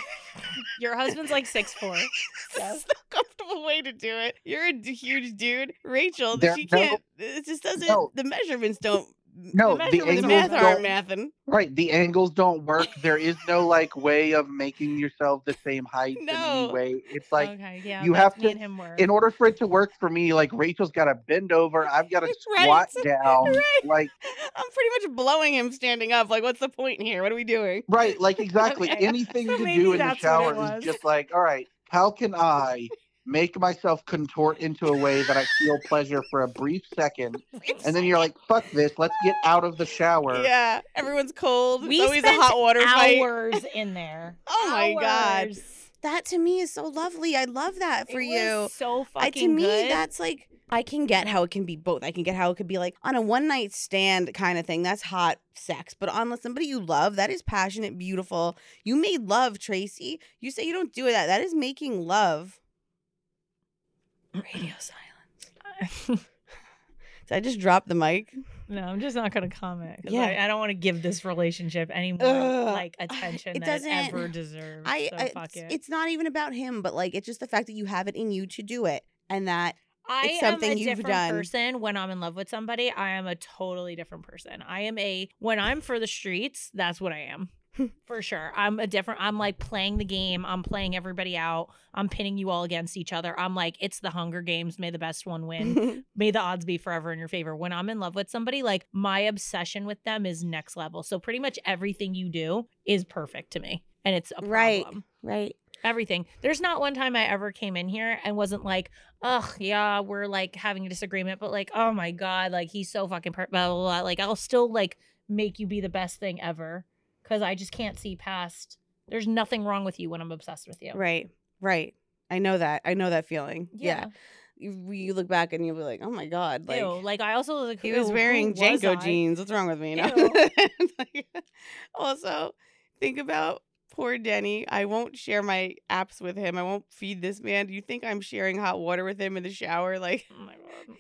Your husband's like six foot four. This is the comfortable way to do it. You're a d- huge dude. Rachel, There- she no- can't. It just doesn't. no. The measurements don't. No, The the, measurements The angles math aren't don't. mathing. Right, the angles don't work. There is no like way of making yourself the same height in No. any way. It's like okay, yeah, you that's have me to- and him were. in order for it to work for me, like Rachel's got to bend over. I've got to Right. squat down. Right. Like I'm pretty much blowing him standing up. Like, what's the point here? What are we doing? right, like exactly. Okay, Anything so you maybe do in the that's what it shower is was. just like, all right, how can I make myself contort into a way that I feel pleasure for a brief second, and then you're like, fuck this, let's get out of the shower. Yeah, everyone's cold. we it's always a spent hot water fight. hours in there. Oh my God. Hours. That to me is so lovely. I love that for It you. was so I, fucking to me, good. that's like I can get how it can be both. I can get how it could be like on a one night stand kind of thing. That's hot sex. But on somebody you love, that is passionate, beautiful. You made love, Tracy. You say you don't do that. That is making love. Radio silence. Did I just drop the mic? No, I'm just not gonna comment. 'Cause Yeah. I, I don't want to give this relationship any more Ugh. like attention It that doesn't- it ever deserves. I, so I fuck it's, it. it's not even about him, but like it's just the fact that you have it in you to do it, and that I it's am something a you've different done. person when I'm in love with somebody. I am a totally different person. I am a when I'm for the streets. That's what I am. For sure. I'm a different I'm like playing the game. I'm playing everybody out. I'm pinning you all against each other. I'm like, it's the Hunger Games. May the best one win. May the odds be forever in your favor. When I'm in love with somebody, like my obsession with them is next level. So pretty much everything you do is perfect to me. And it's a Right. problem. right. Everything. There's not one time I ever came in here and wasn't like, ugh, yeah, we're like having a disagreement, but like, oh my God, like he's so fucking per- blah, blah, blah. Like I'll still like make you be the best thing ever. Cause I just can't see past. There's nothing wrong with you when I'm obsessed with you. Right. Right. I know that. I know that feeling. Yeah. You, you look back and you'll be like, oh my God. Like, Ew. Like I also like he was ew, wearing who was Janko I? jeans. What's wrong with me? No. Ew. Like, also, think about poor Denny. I won't share my apps with him. I won't feed this man. Do you think I'm sharing hot water with him in the shower? Like, Oh my God.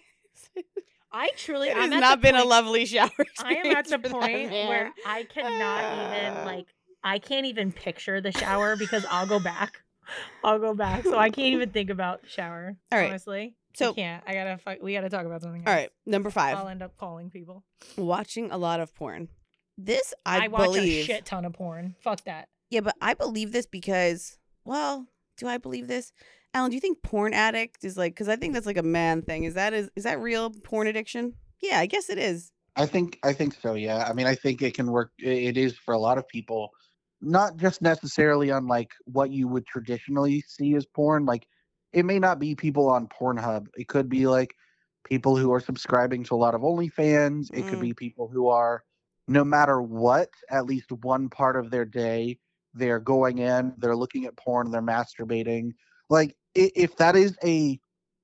I truly. it I'm has at not the been a point- lovely shower. I am at experience the for that point man. where I cannot Ah. even like. I can't even picture the shower because I'll go back. I'll go back. So I can't even think about the shower. All right. Honestly. So- I can't. I gotta fuck we gotta talk about something else. All right, number five. I'll end up calling people. Watching a lot of porn. This I, I, watch believe. a shit ton of porn. Fuck that. Yeah, but I believe this because, well, do I believe this? Alan, do you think porn addict is like? Because I think that's like a man thing. Is that is is that real porn addiction? Yeah, I guess it is. I think I think so, yeah. I mean, I think it can work. i- It is for a lot of people, not just necessarily on like what you would traditionally see as porn. Like, it may not be people on Pornhub. It could be like people who are subscribing to a lot of OnlyFans. It could Mm. be people who are, no matter what, at least one part of their day, they're going in, they're looking at porn, they're masturbating. Like, i- if that is a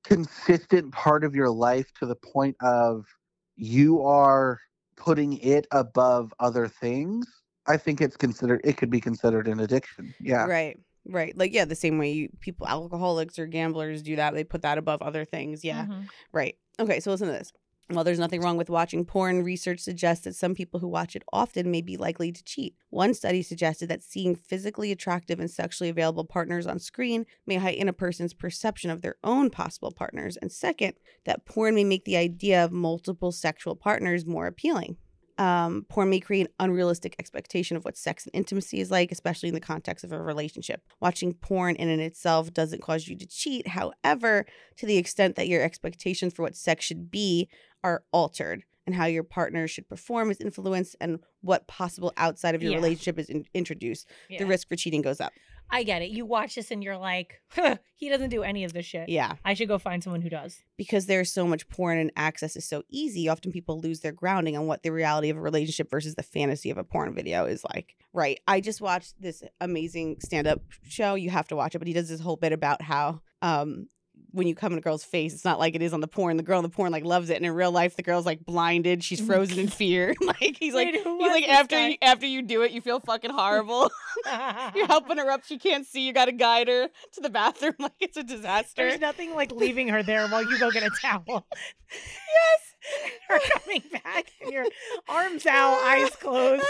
consistent part of your life to the point of you are putting it above other things, I think it's considered, it could be considered an addiction. Yeah. Right. Right. Like, yeah, the same way you, people, alcoholics or gamblers do that. They put that above other things. Yeah. Mhm. Right. Okay. So listen to this. While there's nothing wrong with watching porn, research suggests that some people who watch it often may be likely to cheat. One study suggested that seeing physically attractive and sexually available partners on screen may heighten a person's perception of their own possible partners. And second, that porn may make the idea of multiple sexual partners more appealing. Um, porn may create an unrealistic expectation of what sex and intimacy is like, especially in the context of a relationship. Watching porn in and itself doesn't cause you to cheat. However, to the extent that your expectations for what sex should be are altered and how your partner should perform is influenced and what possible outside of your Yeah. relationship is in- introduced, Yeah. the risk for cheating goes up. I get it. You watch this and you're like, huh, he doesn't do any of this shit. Yeah. I should go find someone who does. Because there's so much porn and access is so easy, often people lose their grounding on what the reality of a relationship versus the fantasy of a porn video is like. Right. I just watched this amazing stand-up show. You have to watch it, but he does this whole bit about how um when you come in a girl's face, it's not like it is on the porn. The girl in the porn like loves it, and in real life, the girl's like blinded. She's frozen in fear. Like he's like, Wait, who he's was like this after guy? you, after you do it, you feel fucking horrible. You're helping her up. She can't see. You got to guide her to the bathroom. Like it's a disaster. There's nothing like leaving her there while you go get a towel. Yes. Her coming back and your arms out, eyes closed.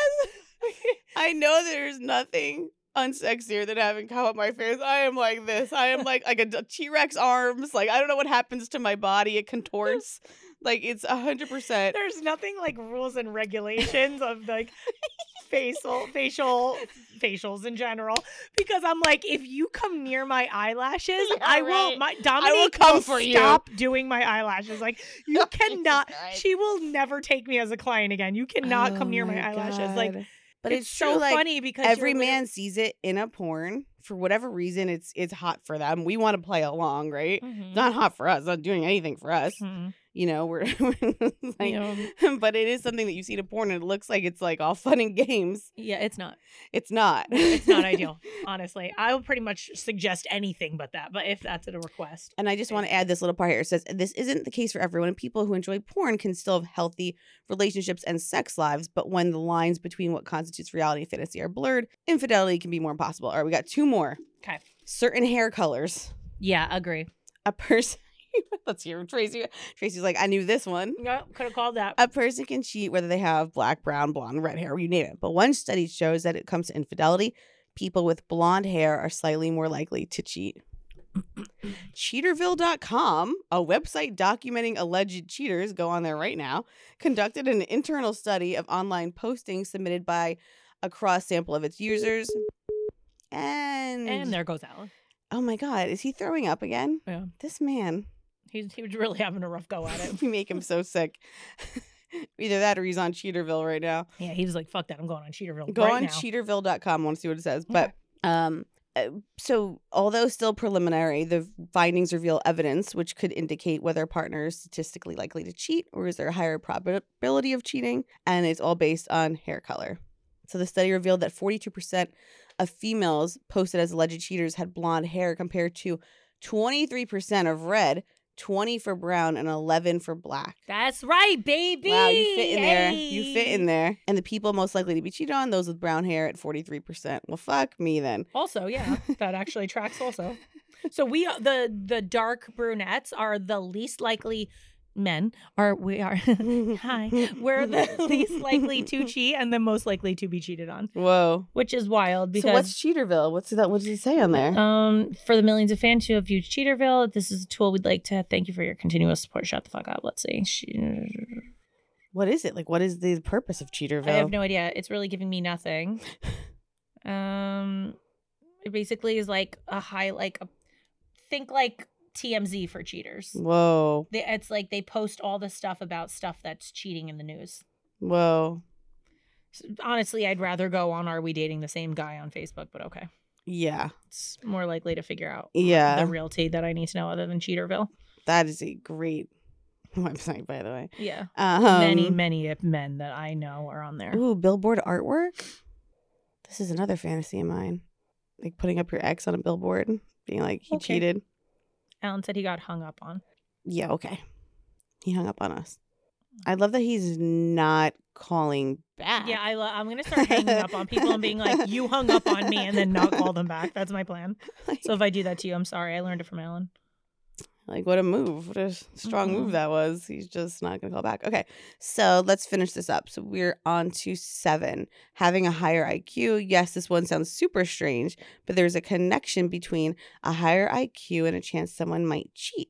I know there's nothing unsexier than having cow up my face. I am like this. I am like like a T-Rex arms. Like I don't know what happens to my body. It contorts. Like it's a hundred percent. There's nothing like rules and regulations of like facial facial facials in general, because I'm like, if you come near my eyelashes, Yeah, I will right. my Dominique will come will for you. stop doing my eyelashes. Like you Jesus cannot Christ. she will never take me as a client again. You cannot come near my, eyelashes. Like but it's, it's, so true, like, funny because every you're man sees it in a porn for whatever reason. It's it's hot for them. We want to play along, right? literally- It's not hot for us. It's not doing anything for us. Mhm. You know, we're, we're like, Yeah. but it is something that you see in a porn and it looks like it's like all fun and games. Yeah, it's not. It's not. It's not ideal, honestly. I would pretty much suggest anything but that, but if that's a request. And I just want to add this little part here. It says, this isn't the case for everyone. And people who enjoy porn can still have healthy relationships and sex lives. But when the lines between what constitutes reality and fantasy are blurred, infidelity can be more possible. All right, we got two more. Okay. Certain hair colors. Yeah, agree. A person. Let's hear Tracy. Tracy's like, I knew this one. Yeah, could have called that. A person can cheat whether they have black, brown, blonde, red hair, you name it. But one study shows that it comes to infidelity, people with blonde hair are slightly more likely to cheat. Cheaterville dot com, a website documenting alleged cheaters, go on there right now, conducted an internal study of online postings submitted by a cross sample of its users. And, And there goes Alan. oh my God, is he throwing up again? Yeah. This man. He's he was really having a rough go at it. We make him so sick. Either that or he's on Cheaterville right now. Yeah, he was like, fuck that, I'm going on Cheaterville Go right on now. cheaterville dot com. I want to see what it says. But um, uh, so although still preliminary, the findings reveal evidence which could indicate whether a partner is statistically likely to cheat or is there a higher probability of cheating. And it's all based on hair color. So the study revealed that forty-two percent of females posted as alleged cheaters had blonde hair compared to twenty-three percent of red, twenty for brown, and eleven for black. That's right, baby. Wow, you fit in there. You fit Hey. in there. And the people most likely to be cheated on, those with brown hair at forty-three percent. Well, fuck me then. Also, yeah, that actually tracks also. So we the the dark brunettes are the least likely men are we are hi we're the least likely to cheat and the most likely to be cheated on, Whoa. which is wild because So what's Cheaterville? What's that? What does it say on there? Um, for the millions of fans who have viewed Cheaterville, this is a tool we'd like to thank you for your continuous support. Shut the fuck up. Let's see. Che- What is it? Like, what is the purpose of Cheaterville? I have no idea. It's really giving me nothing. Um, it basically is like a high, like a, think like T M Z for cheaters. Whoa. They, it's like they post all the stuff about stuff that's cheating in the news. Whoa. So, honestly, I'd rather go on Are We Dating the Same Guy on Facebook, but okay. Yeah. It's more likely to figure out Yeah. the real tea that I need to know other than Cheaterville. That is a great website, by the way. Yeah. Um, many, many men that I know are on there. Ooh, billboard artwork. This is another fantasy of mine. Like putting up your ex on a billboard, being like, he Okay. cheated. Alan said he got hung up on. Yeah, okay. He hung up on us. I love that he's not calling back. Yeah, I lo- I'm going to start hanging up on people and being like, you hung up on me, and then not call them back. That's my plan. So if I do that to you, I'm sorry. I learned it from Alan. Like, what a move. What a strong mm-hmm. move that was. He's just not going to call back. Okay, so let's finish this up. So we're on to seven. Having a higher I Q. Yes, this one sounds super strange, but there's a connection between a higher I Q and a chance someone might cheat.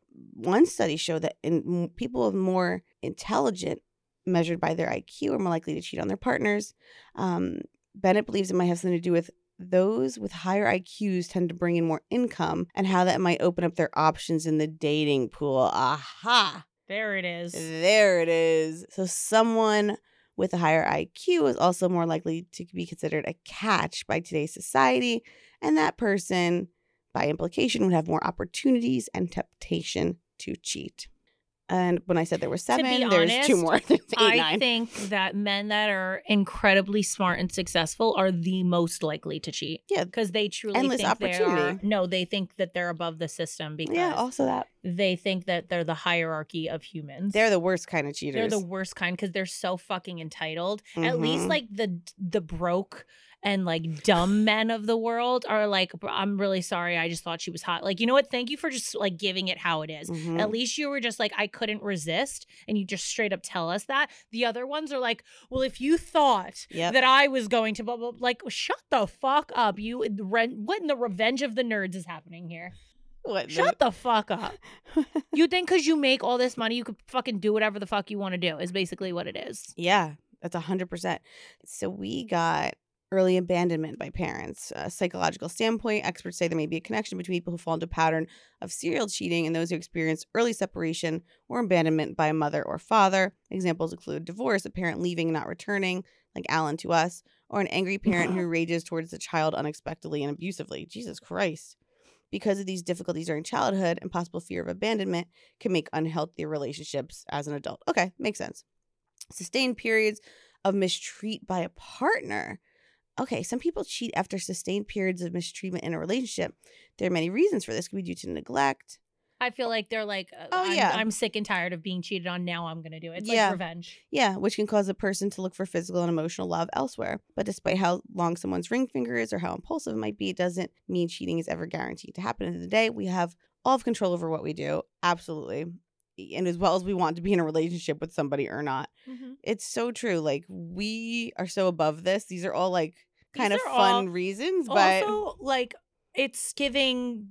One study showed that in people with more intelligent, measured by their I Q, are more likely to cheat on their partners. Um, Bennett believes it might have something to do with those with higher I Qs tend to bring in more income and how that might open up their options in the dating pool. Aha! There it is. There it is. So someone with a higher I Q is also more likely to be considered a catch by today's society, and that person, by implication, would have more opportunities and temptation to cheat. And when I said there were seven, there's honest, two more. There's eight, I nine. think that men that are incredibly smart and successful are the most likely to cheat. Yeah, because they truly endless think opportunity. They are, no, they think that they're above the system because yeah, also that they think that they're the hierarchy of humans. They're the worst kind of cheaters. They're the worst kind because they're so fucking entitled. Mm-hmm. At least like the the broke and like dumb men of the world are like, I'm really sorry. I just thought she was hot. Like, you know what? Thank you for just like giving it how it is. Mm-hmm. At least you were just like, I couldn't resist. And you just straight up tell us that. The other ones are like, well, if you thought yep. that I was going to blah, blah, like, shut the fuck up. You, what in the revenge of the nerds is happening here? What Shut the fuck up. You think because you make all this money, you could fucking do whatever the fuck you want to do is basically what it is. Yeah, that's one hundred percent. So we got early abandonment by parents. A psychological standpoint, experts say there may be a connection between people who fall into a pattern of serial cheating and those who experience early separation or abandonment by a mother or father. Examples include divorce, a parent leaving and not returning, like Alan to us, or an angry parent who rages towards the child unexpectedly and abusively. Jesus Christ. Because of these difficulties during childhood and possible fear of abandonment can make unhealthy relationships as an adult. Okay, makes sense. Sustained periods of mistreat by a partner. Okay, some people cheat after sustained periods of mistreatment in a relationship. There are many reasons for this. It could be due to neglect. I feel like they're like, uh, oh, I'm, yeah. I'm sick and tired of being cheated on. Now I'm going to do it. It's yeah. like revenge. Yeah, which can cause a person to look for physical and emotional love elsewhere. But despite how long someone's ring finger is or how impulsive it might be, it doesn't mean cheating is ever guaranteed to happen. At the end of the day, we have all of control over what we do. Absolutely. And as well as we want to be in a relationship with somebody or not. Mm-hmm. It's so true. Like, we are so above this. These are all like kind These of fun all, reasons, but also like it's giving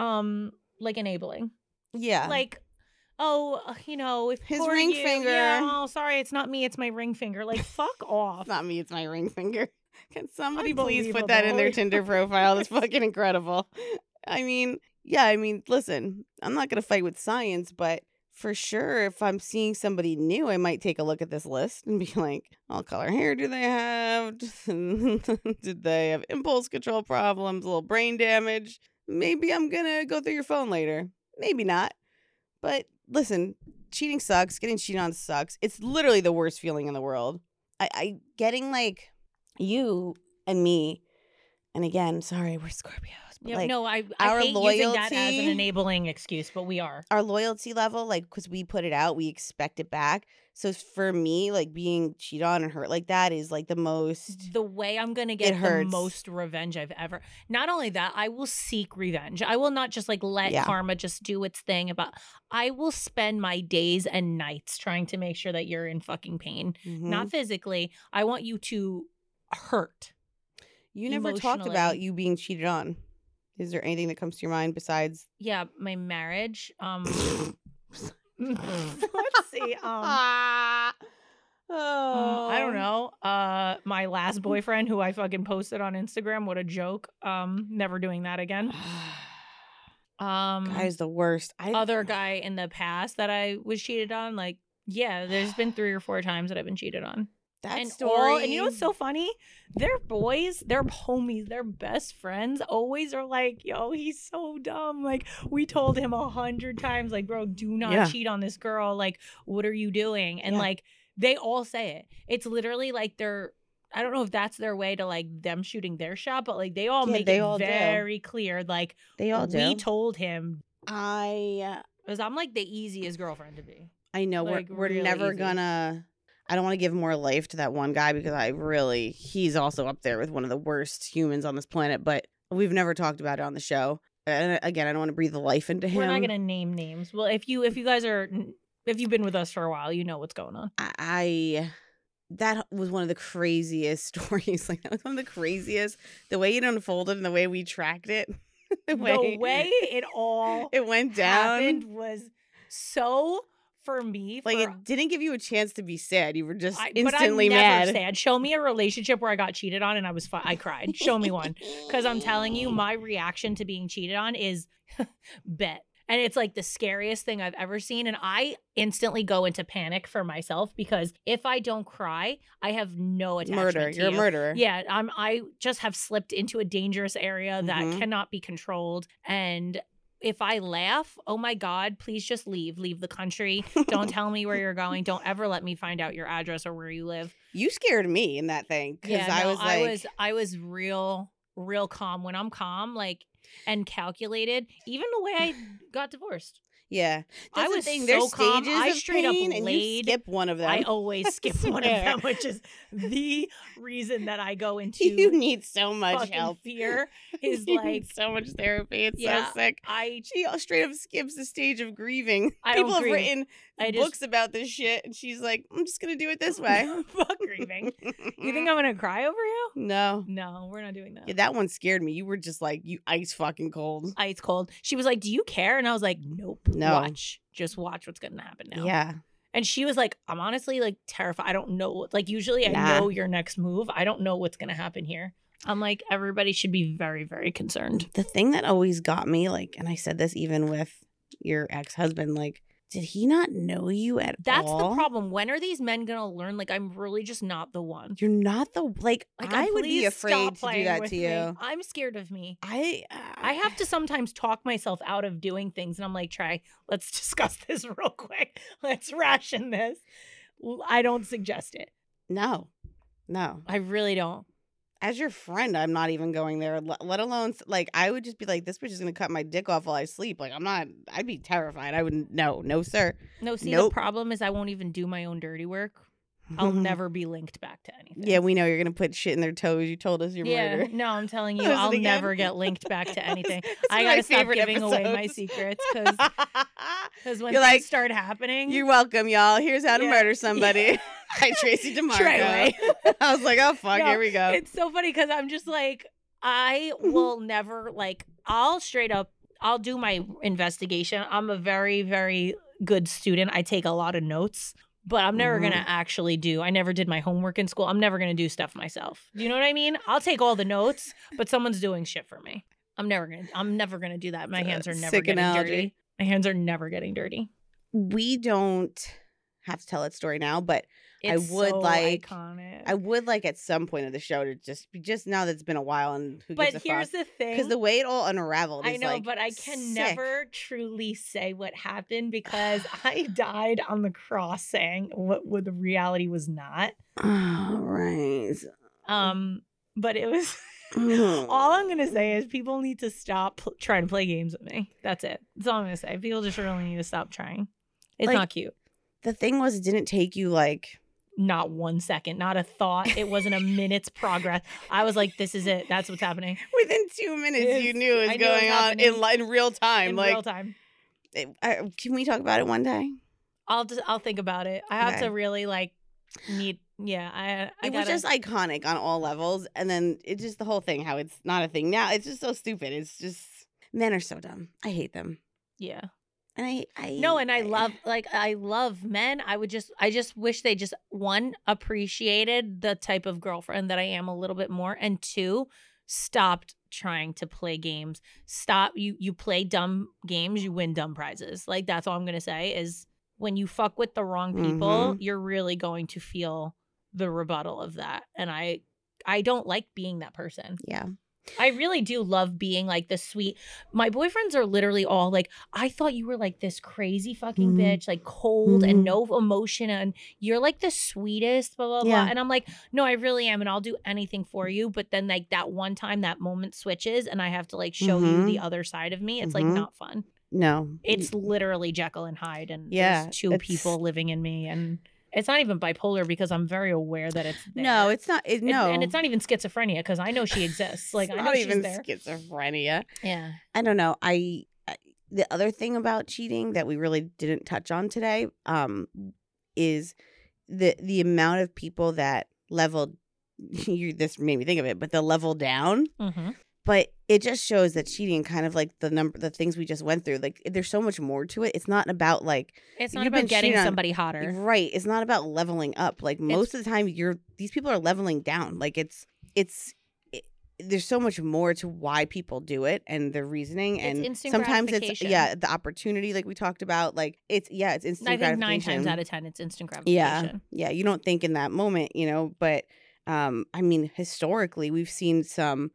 um like enabling. Yeah. Like, oh, you know, if his poor ring you, finger. Yeah, oh, sorry, it's not me, it's my ring finger. Like, fuck off. It's not me, it's my ring finger. Can somebody please put that in their Tinder profile? That's fucking incredible. I mean, yeah, I mean, listen, I'm not going to fight with science, but for sure, if I'm seeing somebody new, I might take a look at this list and be like, what color hair do they have? Did they have impulse control problems, a little brain damage? Maybe I'm going to go through your phone later. Maybe not. But listen, cheating sucks. Getting cheated on sucks. It's literally the worst feeling in the world. I, I getting like you and me, and again, sorry, we're Scorpios. But yeah, like, no, I, I our hate loyalty, using that as an enabling excuse, but we are. Our loyalty level, like, because we put it out, we expect it back. So for me, like, being cheated on and hurt like that is like the most. The way I'm going to get the most revenge I've ever. Not only that, I will seek revenge. I will not just like let yeah. karma just do its thing. About. I will spend my days and nights trying to make sure that you're in fucking pain. Mm-hmm. Not physically. I want you to hurt. You never talked about you being cheated on. Is there anything that comes to your mind besides? Yeah, my marriage. Um, let's see. Um, oh. I don't know. Uh, my last boyfriend, who I fucking posted on Instagram. What a joke. Um, never doing that again. Um, guy's the worst. I... Other guy in the past that I was cheated on. Like, yeah, there's been three or four times that I've been cheated on. That and story. All, and you know what's so funny? Their boys, their homies, their best friends always are like, yo, he's so dumb. Like, we told him a hundred times, like, bro, do not yeah. cheat on this girl. Like, what are you doing? And yeah. like, they all say it. It's literally like they're, I don't know if that's their way to like them shooting their shot, but like they all yeah, make they it all very do. clear. Like, they all do. We told him. I Because I'm like the easiest girlfriend to be. I know Like, we're we're really never easy. gonna. I don't want to give more life to that one guy because I really he's also up there with one of the worst humans on this planet. But we've never talked about it on the show. And again, I don't want to breathe the life into him. We're not gonna name names. Well, if you if you guys are if you've been with us for a while, you know what's going on. I, I that was one of the craziest stories. Like that was one of the craziest. The way it unfolded and the way we tracked it. the, way, The way it all it went down. happened was so for me. Like for, it didn't give you a chance to be sad. You were just I, instantly but I'm mad. never sad. Show me a relationship where I got cheated on and I was fi- I cried. Show me one, because I'm telling you, my reaction to being cheated on is bet. And it's like the scariest thing I've ever seen. And I instantly go into panic for myself because if I don't cry, I have no attachment Murder. to You're you. a murderer. Yeah, I'm. I just have slipped into a dangerous area that Mhm. cannot be controlled. And if I laugh, oh my God, please just leave. Leave the country. Don't tell me where you're going. Don't ever let me find out your address or where you live. You scared me in that thing because Yeah, I no, was like, I was I was real, real calm. When I'm calm, like and calculated, even the way I got divorced. yeah. I That's the was thing. so There's calm. stages I of straight up pain, and you laid- skip one of them. I always skip one of swear. them, which is the reason that I go into you need so much fucking help. fear. Is You like need so much therapy. It's Yeah, so sick. I She straight up skips the stage of grieving. I don't People have grieve. written I just- books about this shit, and she's like, "I'm just gonna do it this way." fuck grieving. You think I'm gonna cry over you? No. No, we're not doing that. Yeah, that one scared me. You were just like, you ice fucking cold. Ice cold. She was like, "Do you care?" And I was like, "Nope. No. Watch. Just watch what's gonna happen now." Yeah. And she was like, "I'm honestly like terrified. I don't know. Like usually I Nah. know your next move. I don't know what's gonna happen here." I'm like, everybody should be very, very concerned. The thing that always got me, like, and I said this even with your ex-husband, like, did he not know you at That's all? the problem. When are these men gonna learn? Like, I'm really just not the one. You're not the like, Like, I uh, would be please afraid stop to do playing that with to me. you. I'm scared of me. I I have to sometimes talk myself out of doing things, and I'm like, "Try. Let's discuss this real quick. Let's ration this." I don't suggest it. no, no. I really don't. As your friend, I'm not even going there. l- Let alone like, I would just be like, this bitch is gonna cut my dick off while I sleep. Like, I'm not. I'd be terrified. I wouldn't. No, no, sir. No, see, Nope. the problem is I won't even do my own dirty work. I'll never be linked back to anything. Yeah, we know you're gonna put shit in their toes. You told us you're yeah, murder. no, I'm telling you, Listen I'll again. never get linked back to anything. That's I one of my gotta stop favorite giving away my episodes. secrets because when You're things like, start happening, You're welcome, y'all. Here's how to Yeah. murder somebody. Hi, Tracy DeMarco. Treyway. I was like, oh fuck, No, here we go. It's so funny because I'm just like, I will never like. I'll straight up. I'll do my investigation. I'm a very, very good student. I take a lot of notes. But I'm never Mhm. gonna actually do. I never did my homework in school. I'm never gonna do stuff myself. Do you know what I mean? I'll take all the notes, but someone's doing shit for me. I'm never gonna. I'm never gonna do that. My It's a hands are never sick getting analogy. dirty. My hands are never getting dirty. We don't have to tell that story now, but I It's would so like- iconic. I would like at some point of the show to just be just now that it's been a while and who but gives a here's fuck. the thing. Because the way it all unraveled is I know, like, but I can sick. never truly say what happened because I died on the cross saying what, what the reality was not. Oh, right. Um, but it was. Mm. All I'm gonna say is people need to stop pl- trying to play games with me. That's it. That's all I'm gonna say. People just really need to stop trying. It's Like- not cute. The thing was, it didn't take you like. Not one second. Not a thought. It wasn't a minute's progress. I was like, "This is it. That's what's happening Within two minutes, you It's- knew it was I knew it was going on happening. in, li- in real time. in like, real time." it- I- can we talk about it one day? I'll just. I'll think about it. I have Okay. to really like need. Yeah. I. I It was gotta- just iconic on all levels, and then it just the whole thing. How it's not a thing now. It's just so stupid. It's just men are so dumb. I hate them, Yeah. and I. I No, and I love like I love men. I would just I just wish they just one appreciated the type of girlfriend that I am a little bit more, and two stopped trying to play games. Stop you you play dumb games, you win dumb prizes. Like that's all I'm going to say is when you fuck with the wrong people, Mhm. you're really going to feel the rebuttal of that. And I I don't like being that person. Yeah. I really do love being like the sweet. My boyfriends are literally all like, I thought you were like this crazy fucking Mhm. bitch, like cold Mhm. and no emotion, and you're like the sweetest, blah, blah, Yeah. blah. And I'm like, no, I really am, and I'll do anything for you. But then like that one time that moment switches and I have to like show you Mhm. the other side of me. It's like Mhm. not fun. no. It's literally Jekyll and Hyde, and Yeah, there's two it's- people living in me, and it's not even bipolar because I'm very aware that it's there. No, it's not. It, It- no. and it's not even schizophrenia because I know she exists. Like It's I not know she's even there. schizophrenia. Yeah. I don't know. I, I the other thing about cheating that we really didn't touch on today um is the the amount of people that leveled you this made me think of it, but the level down. Mm-hmm. But it just shows that cheating, kind of like the number the things we just went through, like there's so much more to it. It's not about like It's not You've been about getting cheated on- somebody hotter. right. It's not about leveling up. Like most of the time you're these people are leveling down. Like it's it's it, there's so much more to why people do it and the reasoning, It's and instant sometimes it's gratification. yeah the opportunity, like we talked about. Like it's yeah it's instant I think nine gratification. times out of ten, it's instant yeah gratification. yeah you don't think in that moment, you know. But um I mean, historically we've seen some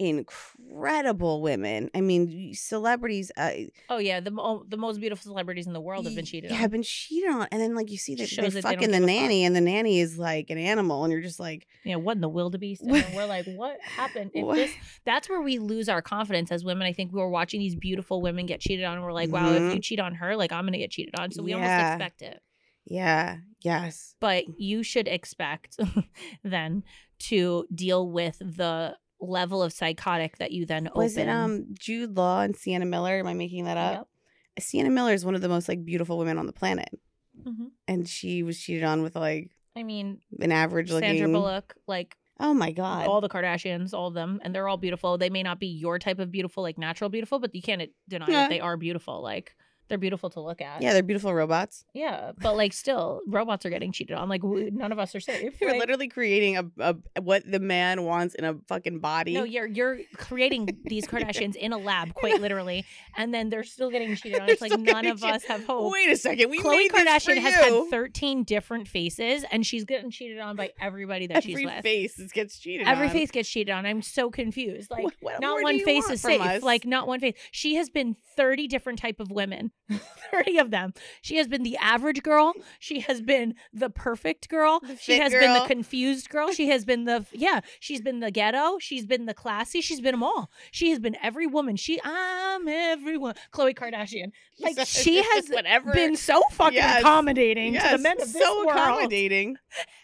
incredible women. I mean, celebrities. Uh, Oh yeah, the mo- the most beautiful celebrities in the world have been cheated yeah, on. have been cheated on, and then like you see that Just they're shows that they don't fucking the give a fuck. nanny, and the nanny is like an animal, and you're just like, Yeah, what in the wildebeest? And then we're like, what happened? If What? this, that's where we lose our confidence as women. I think we were watching these beautiful women get cheated on, and we're like, wow, Mhm. if you cheat on her, like I'm gonna get cheated on. So we Yeah. almost expect it. yeah, yes, But you should expect then to deal with the level of psychotic that you then was open. it um Jude Law and Sienna Miller? Am I making that up? Yep. Sienna Miller is one of the most like beautiful women on the planet, Mhm. and she was cheated on with like I mean, an average looking. Sandra Bullock, like Oh my god! all the Kardashians, all of them, and they're all beautiful. They may not be your type of beautiful, like natural beautiful, but you can't deny Yeah. that they are beautiful. Like they're beautiful to look at. yeah, they're beautiful robots. Yeah, but like still, robots are getting cheated on. Like we, none of us are safe. You're Like, literally creating a, a what the man wants in a fucking body. no, you're you're creating these Kardashians in a lab, quite literally, and then they're still getting cheated on. They're It's like still none getting of cheated- us have hope. Wait a second, we Khloe made this for Kardashian has you. had thirteen different faces, and she's getting cheated on by everybody that she's Every with. face is- gets cheated Every on. face gets cheated on. I'm so confused. Like What- what more not do one you face want is from safe. us? Like not one face. She has been thirty different type of women. thirty of them. She has been the average girl. She has been the perfect girl. The she fit has been the girl. confused girl. She has been the yeah. She's been the ghetto. She's been the classy. She's been them all. She has been every woman. She I'm everyone. Khloe Kardashian. Like she has Whatever. been so fucking Yes. accommodating to Yes, the men of this so world. accommodating.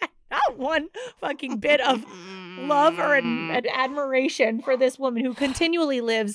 Not one fucking bit of love or ad- ad- admiration for this woman who continually lives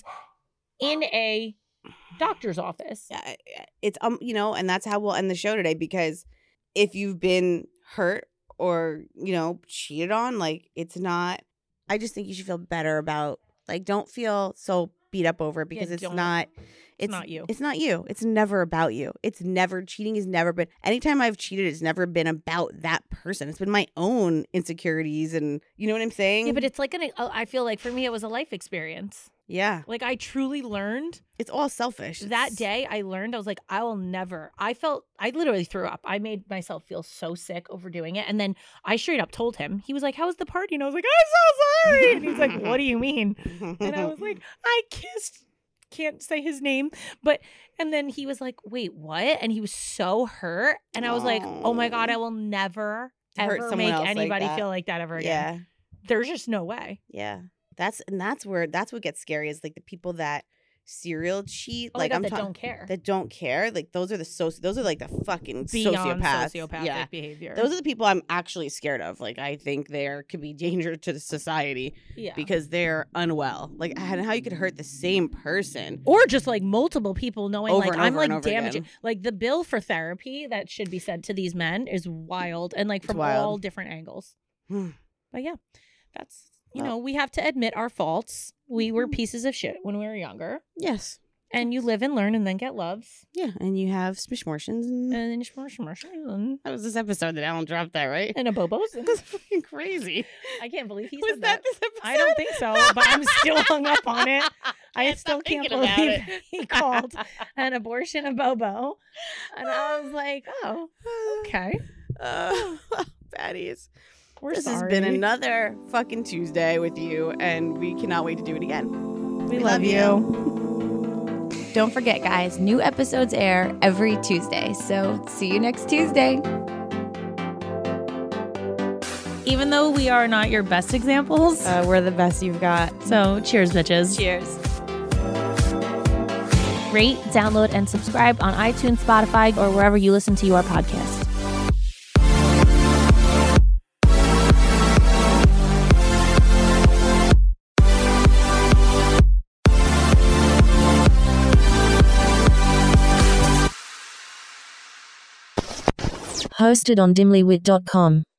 in a doctor's office. Yeah, it's um you know, and that's how we'll end the show today, because if you've been hurt or, you know, cheated on, like it's not I just think you should feel better about, like, don't feel so beat up over it, because Yeah, it's don't. not It's not you. It's not you. It's never about you. It's never cheating has never been anytime I've cheated, it's never been about that person. It's been my own insecurities, and you know what I'm saying? Yeah, but it's like an. I feel like for me, it was a life experience. yeah, Like I truly learned it's all selfish. that It's- day. I learned I was like, I will never. I felt I literally threw up. I made myself feel so sick over doing it, and then I straight up told him. He was like, "How was the party?" And I was like, "I'm so sorry." And he's like, "What do you mean?" And I was like, "I kissed." Can't say his name, but and then he was like, "Wait, what?" And he was so hurt, and I was like, "Oh my god, I will never Hurt ever someone make else like anybody that. feel like that ever again." Yeah. There's just no way. Yeah. That's and that's where that's what gets scary, is like the people that serial cheat. Oh like my god, I'm that talking don't care. that don't care. Like those are the soci- those are like the fucking Beyond sociopaths. sociopathic Yeah. behavior. Those are the people I'm actually scared of. Like I think there could be danger to the society yeah. because they're unwell. Like and how you could hurt the same person. Or just like multiple people knowing Over like and I'm over and like over damaging. again. Like the bill for therapy that should be sent to these men is wild and like It's from wild. all different angles. Hmm. But yeah, that's you Well. know, we have to admit our faults. We were Mhm. pieces of shit when we were younger. Yes. And you live and learn and then get loves. Yeah. And you have smishmortions and And then you shmush, shmush, and, that was this episode that Alan dropped that, right? and a bobos. That's fucking crazy. I can't believe he Was said that that. this episode? I don't think so, but I'm still hung up on it. I Can't still stop can't thinking about believe it. he called an abortion a bobo. And I was like, oh, okay. Uh, baddies. We're this sorry. has been another fucking Tuesday with you, and we cannot wait to do it again. We, we love, love you. Don't forget, guys, new episodes air every Tuesday. So see you next Tuesday. Even though we are not your best examples, Uh, we're the best you've got. so cheers, bitches. Cheers. rate, download, and subscribe on iTunes, Spotify, or wherever you listen to your podcasts. Hosted on dimlywit dot com.